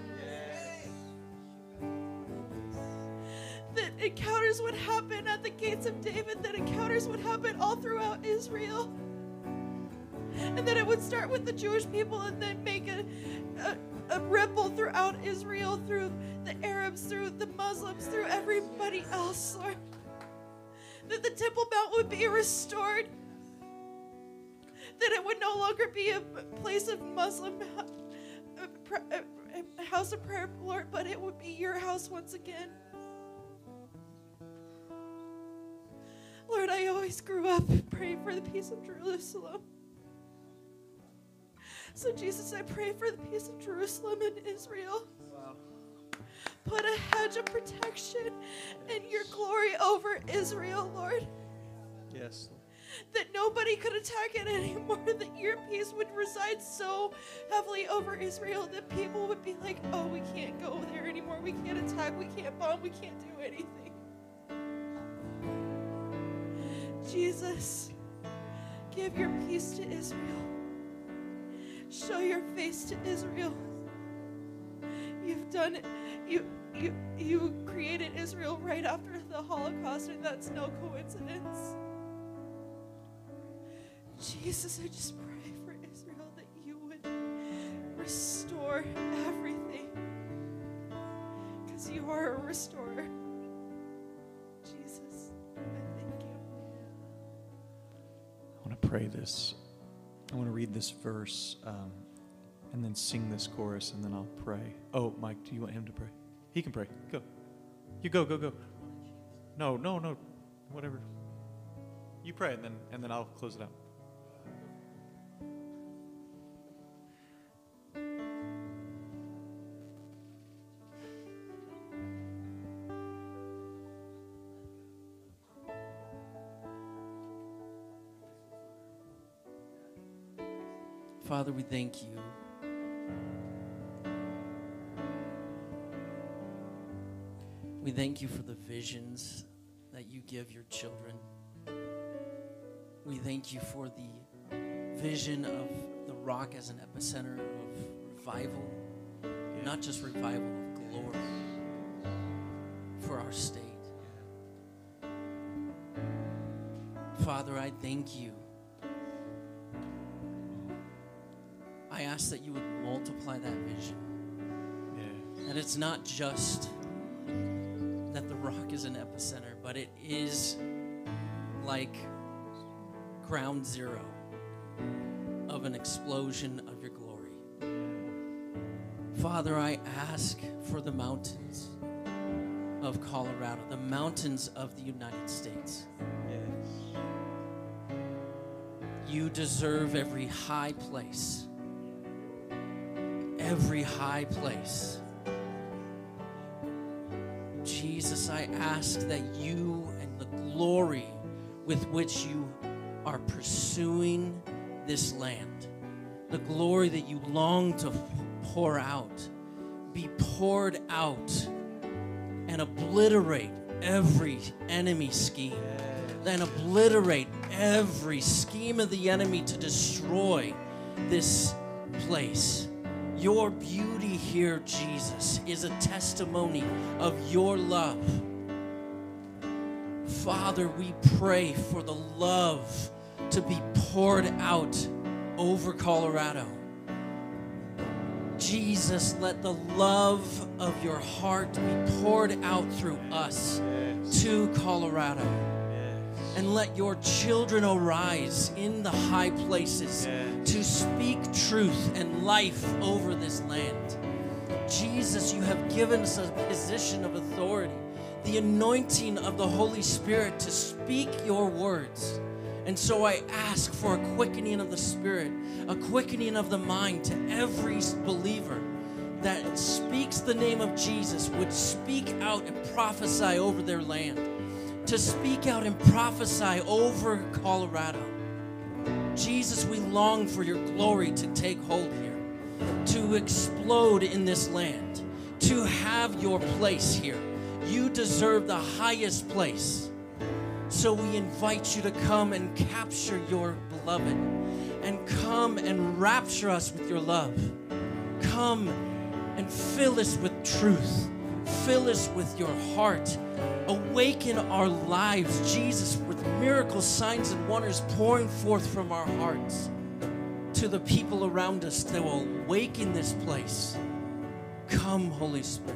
That encounters would happen at the gates of David. That encounters would happen all throughout Israel. And that it would start with the Jewish people and then make a, a, a ripple throughout Israel, through the Arabs, through the Muslims, through everybody else, Lord. That the Temple Mount would be restored. That it would no longer be a place of Muslim a, a, a house of prayer, Lord, but it would be your house once again. Lord, I always grew up praying for the peace of Jerusalem. So, Jesus, I pray for the peace of Jerusalem and Israel. put a hedge of protection and your glory over Israel, Lord. Yes, Lord. That nobody could attack it anymore, that your peace would reside so heavily over Israel that people would be like, oh, we can't go there anymore. We can't attack. We can't bomb. We can't do anything. Jesus, give your peace to Israel. Show your face to Israel. You've done it. You, you, you created Israel right after the Holocaust, and that's no coincidence. Jesus, I just pray for Israel that you would restore everything, because you are a restorer. Jesus, I thank you. I want to pray this. I want to read this verse um, and then sing this chorus, and then I'll pray. Oh, Mike, do you want him to pray? He can pray. Go. You go, go, go. No, no, no. Whatever. You pray, and then and then I'll close it out. Father, we thank you. We thank you for the visions that you give your children. We thank you for the vision of the Rock as an epicenter of revival, not just revival, of glory for our state. Father, I thank you. I ask that you would multiply that vision. Yes. That it's not just that the Rock is an epicenter, but it is like ground zero of an explosion of your glory. Father, I ask for the mountains of Colorado, the mountains of the United States. Yes. You deserve every high place. Every high place. Jesus, I ask that you and the glory with which you are pursuing this land, the glory that you long to pour out, be poured out and obliterate every enemy scheme, then obliterate every scheme of the enemy to destroy this place. Your beauty here, Jesus, is a testimony of your love. Father, we pray for the love to be poured out over Colorado. Jesus, let the love of your heart be poured out through us to Colorado. And let your children arise in the high places to speak truth and life over this land. Jesus, you have given us a position of authority, the anointing of the Holy Spirit to speak your words. And so I ask for a quickening of the Spirit, a quickening of the mind to every believer that speaks the name of Jesus, would speak out and prophesy over their land. To speak out and prophesy over Colorado. Jesus, we long for your glory to take hold here, to explode in this land, to have your place here. You deserve the highest place. So we invite you to come and capture your beloved, and come and rapture us with your love. Come and fill us with truth. Fill us with your heart. Awaken our lives, Jesus, with miracles, signs, and wonders pouring forth from our hearts to the people around us that will awaken this place. Come, Holy Spirit.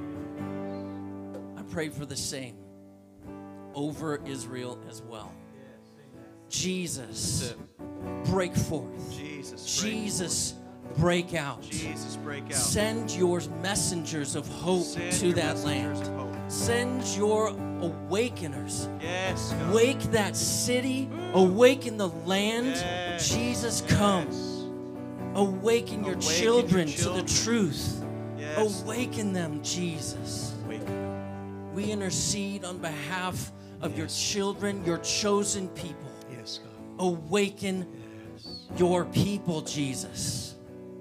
I pray for the same over Israel as well. Jesus, break forth. Jesus, break Jesus, break out. Jesus, break out. Send your messengers of hope Send to that land. Send your awakeners. Yes, God. Wake that city. Awaken the land. Yes. Jesus, come. Yes. Awaken your Awaken children your to the children. truth. Yes. Awaken them, Jesus. Awaken. We intercede on behalf of your children, your chosen people. Yes, God. Awaken Yes. your people, Jesus.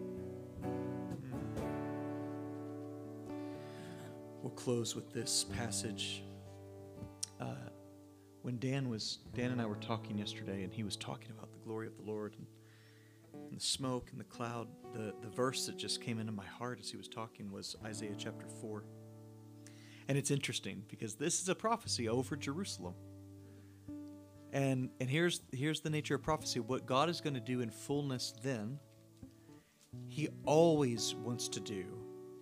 We'll close with this passage. Uh, when Dan was Dan and I were talking yesterday, and he was talking about the glory of the Lord and, and the smoke and the cloud, the, the verse that just came into my heart as he was talking was Isaiah chapter four. And it's interesting because this is a prophecy over Jerusalem. And and here's here's the nature of prophecy. What God is going to do in fullness then, he always wants to do.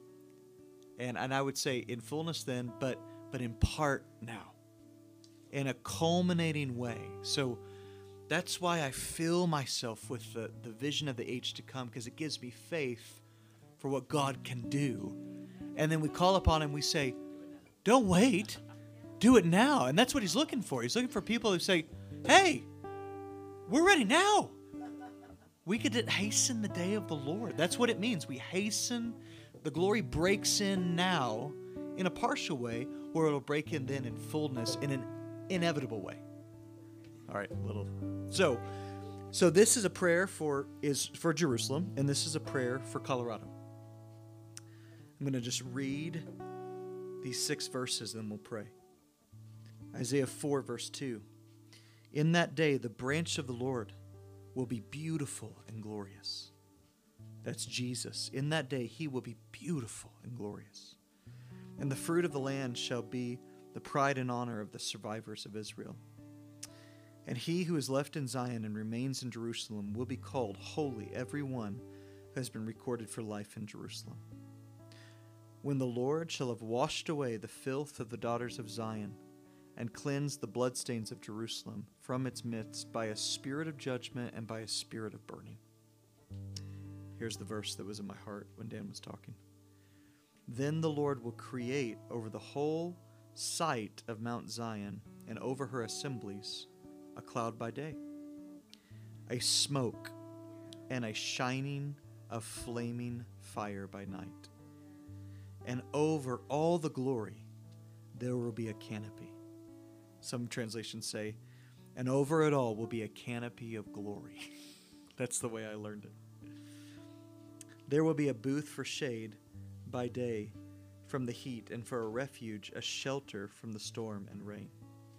And and I would say in fullness then, but but in part now. In a culminating way. So that's why I fill myself with the, the vision of the age to come, because it gives me faith for what God can do. And then we call upon him, we say, don't wait, do it now. And that's what he's looking for. He's looking for people who say, hey, we're ready now. We could hasten the day of the Lord. That's what it means. We hasten, the glory breaks in now in a partial way, where it'll break in then in fullness in an inevitable way. All right, little. So, so this is a prayer for is for Jerusalem, and this is a prayer for Colorado. I'm going to just read these six verses, and we'll pray. Isaiah four, verse two. In that day, the branch of the Lord will be beautiful and glorious. That's Jesus. In that day, he will be beautiful and glorious. And the fruit of the land shall be the pride and honor of the survivors of Israel. And he who is left in Zion and remains in Jerusalem will be called holy, every one who has been recorded for life in Jerusalem. When the Lord shall have washed away the filth of the daughters of Zion and cleansed the bloodstains of Jerusalem from its midst by a spirit of judgment and by a spirit of burning. Here's the verse that was in my heart when Dan was talking. Then the Lord will create over the whole site of Mount Zion and over her assemblies a cloud by day, a smoke and a shining of flaming fire by night. And over all the glory there will be a canopy. Some translations say, and over it all will be a canopy of glory. That's the way I learned it. There will be a booth for shade by day from the heat, and for a refuge, a shelter from the storm and rain.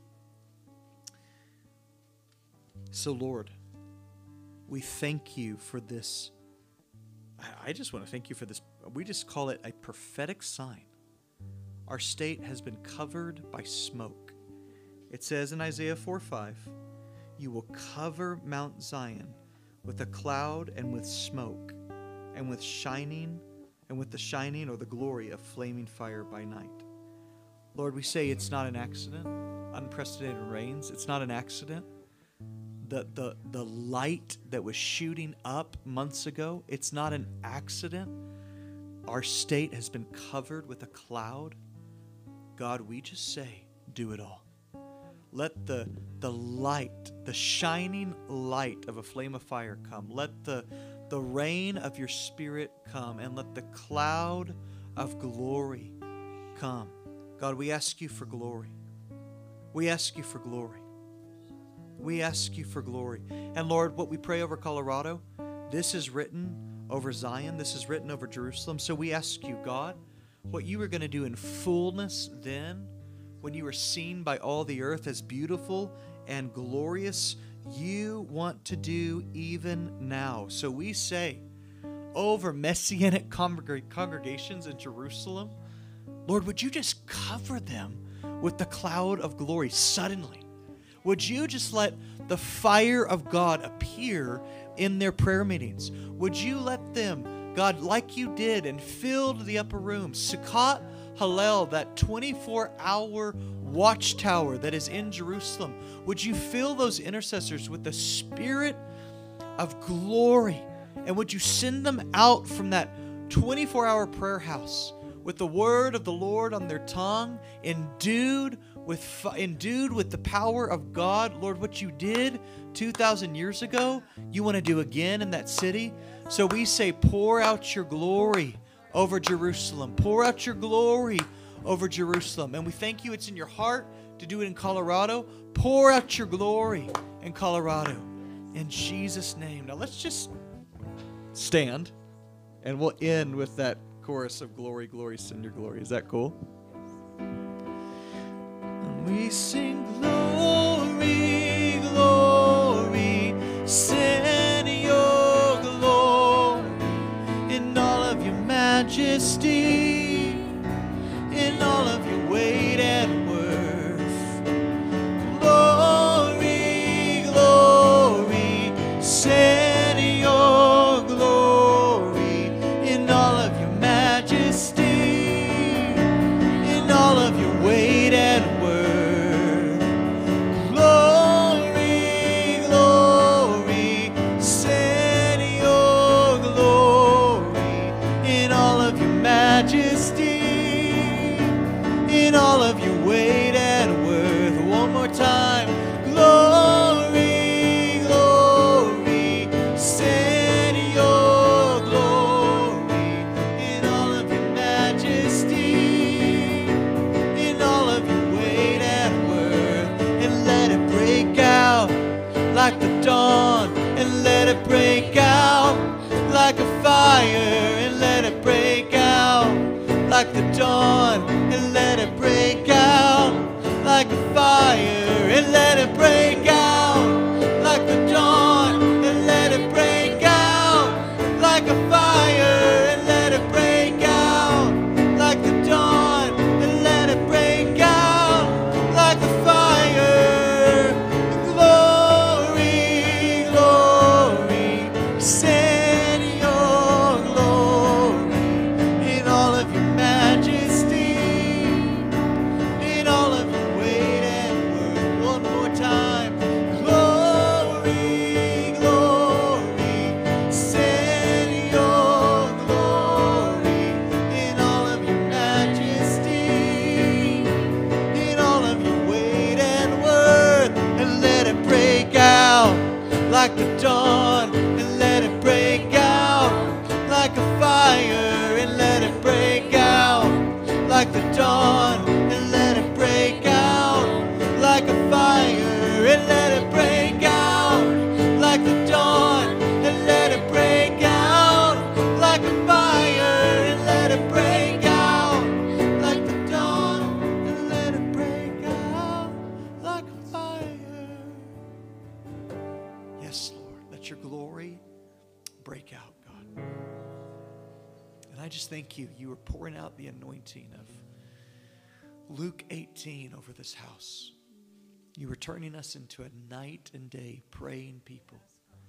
So, Lord, we thank you for this. I just want to thank you for this. We just call it a prophetic sign. Our state has been covered by smoke. It says in Isaiah four five, you will cover Mount Zion with a cloud and with smoke and with shining and with the shining or the glory of flaming fire by night. Lord, we say it's not an accident. Unprecedented rains. It's not an accident. The, the, the light that was shooting up months ago, it's not an accident. Our state has been covered with a cloud. God, we just say, do it all. Let the, the light, the shining light of a flame of fire come. Let the, the rain of your Spirit come, and let the cloud of glory come. God, we ask you for glory. We ask you for glory. We ask you for glory. And Lord, what we pray over Colorado, this is written over Zion. This is written over Jerusalem. So we ask you, God, what you were going to do in fullness then, when you were seen by all the earth as beautiful and glorious, you want to do even now. So we say over Messianic congreg- congregations in Jerusalem, Lord, would you just cover them with the cloud of glory suddenly? Would you just let the fire of God appear in their prayer meetings? Would you let them, God, like you did and filled the upper room, Sukkot Hallel, that twenty-four hour watchtower that is in Jerusalem, would you fill those intercessors with the spirit of glory? And would you send them out from that twenty-four hour prayer house with the word of the Lord on their tongue, endued with, endued with the power of God? Lord, what you did two thousand years ago, you want to do again in that city. So we say, pour out your glory over Jerusalem. Pour out your glory over Jerusalem. And we thank you it's in your heart to do it in Colorado. Pour out your glory in Colorado. In Jesus' name. Now let's just stand and we'll end with that chorus of glory, glory, send your glory. Is that cool? We sing glory, glory, send your glory in all of your majesty, in all of your weight and worth. Glory, glory, send your glory in all of your majesty, in all of your weight and worth. In all of your weight and worth. One more time. Glory, glory, send your glory in all of your majesty, in all of your weight and worth. And let it break out like the dawn, and let it break out like a fire, and let it break out like the dawn, and let it break out like a fire, and let it break out like the dawn, and let it break out like a fire, and let it break out like the dawn, and let it break out like a fire. Glory, glory, send your glory in all of your majesty, in all of your weight and worth. One more time. Glory, glory, send your glory in all of your majesty, in all of your weight and worth. And let it break out like the dawn, and let it break out like a fire, and let it break out like the dawn, and let it break out like a fire, and let it break out like the dawn, and let it break out like a fire, and let it break out like the dawn, and let it break out like a fire. Yes, Lord, let your glory break out, God. And I just thank you. You are pouring out the anointing of Luke eighteen over this house. You are turning us into a night and day praying people.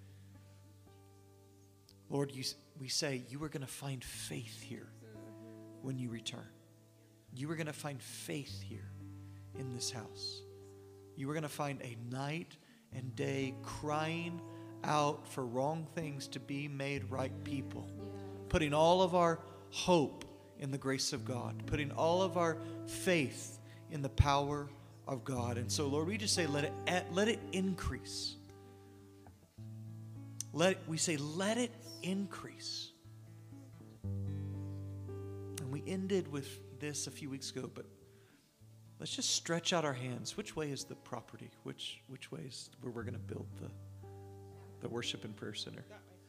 Lord, you, we say you are going to find faith here when you return. You are going to find faith here in this house. You are going to find a night and day crying out for wrong things to be made right people. Putting all of our hope in the grace of God. Putting all of our faith in the power of God. And so, Lord, we just say, let it, let it increase. Let we say, let it increase. And we ended with this a few weeks ago, but let's just stretch out our hands. Which way is the property? Which which way is where we're going to build the the worship and prayer center?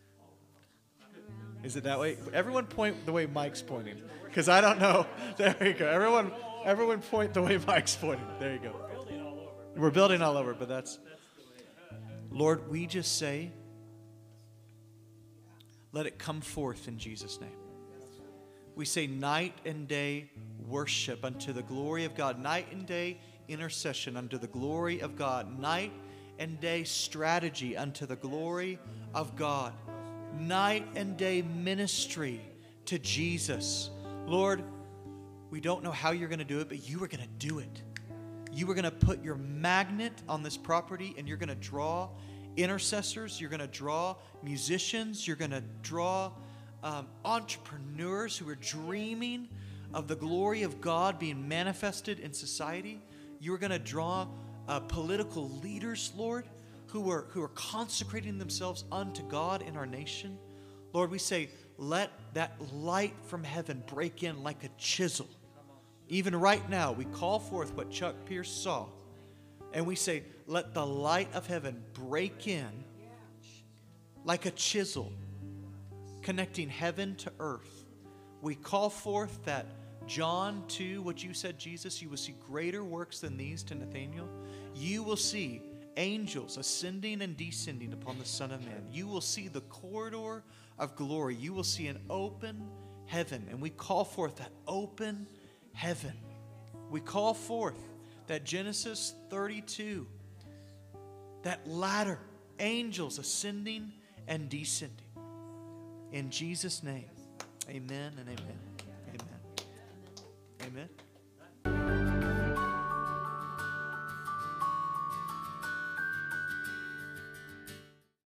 Is it that way? Everyone point the way Mike's pointing, because I don't know. There you go. Everyone, everyone point the way Mike's pointing. There you go. We're building all over, but that's. Lord, we just say, let it come forth in Jesus' name. We say night and day worship unto the glory of God. Night and day intercession unto the glory of God. Night and day strategy unto the glory of God. Night and day ministry to Jesus. Lord, we don't know how you're going to do it, but you are going to do it. You are going to put your magnet on this property, and you're going to draw intercessors. You're going to draw musicians. You're going to draw um, entrepreneurs who are dreaming of the glory of God being manifested in society. You are going to draw uh, political leaders, Lord, who are, who are consecrating themselves unto God in our nation. Lord, we say, let that light from heaven break in like a chisel. Even right now, we call forth what Chuck Pierce saw. And we say, let the light of heaven break in like a chisel, connecting heaven to earth. We call forth that John two, what you said, Jesus, you will see greater works than these to Nathanael. You will see angels ascending and descending upon the Son of Man. You will see the corridor of glory. You will see an open heaven. And we call forth that open heaven. We call forth that Genesis thirty-two, that ladder, angels ascending and descending. In Jesus' name, amen and amen.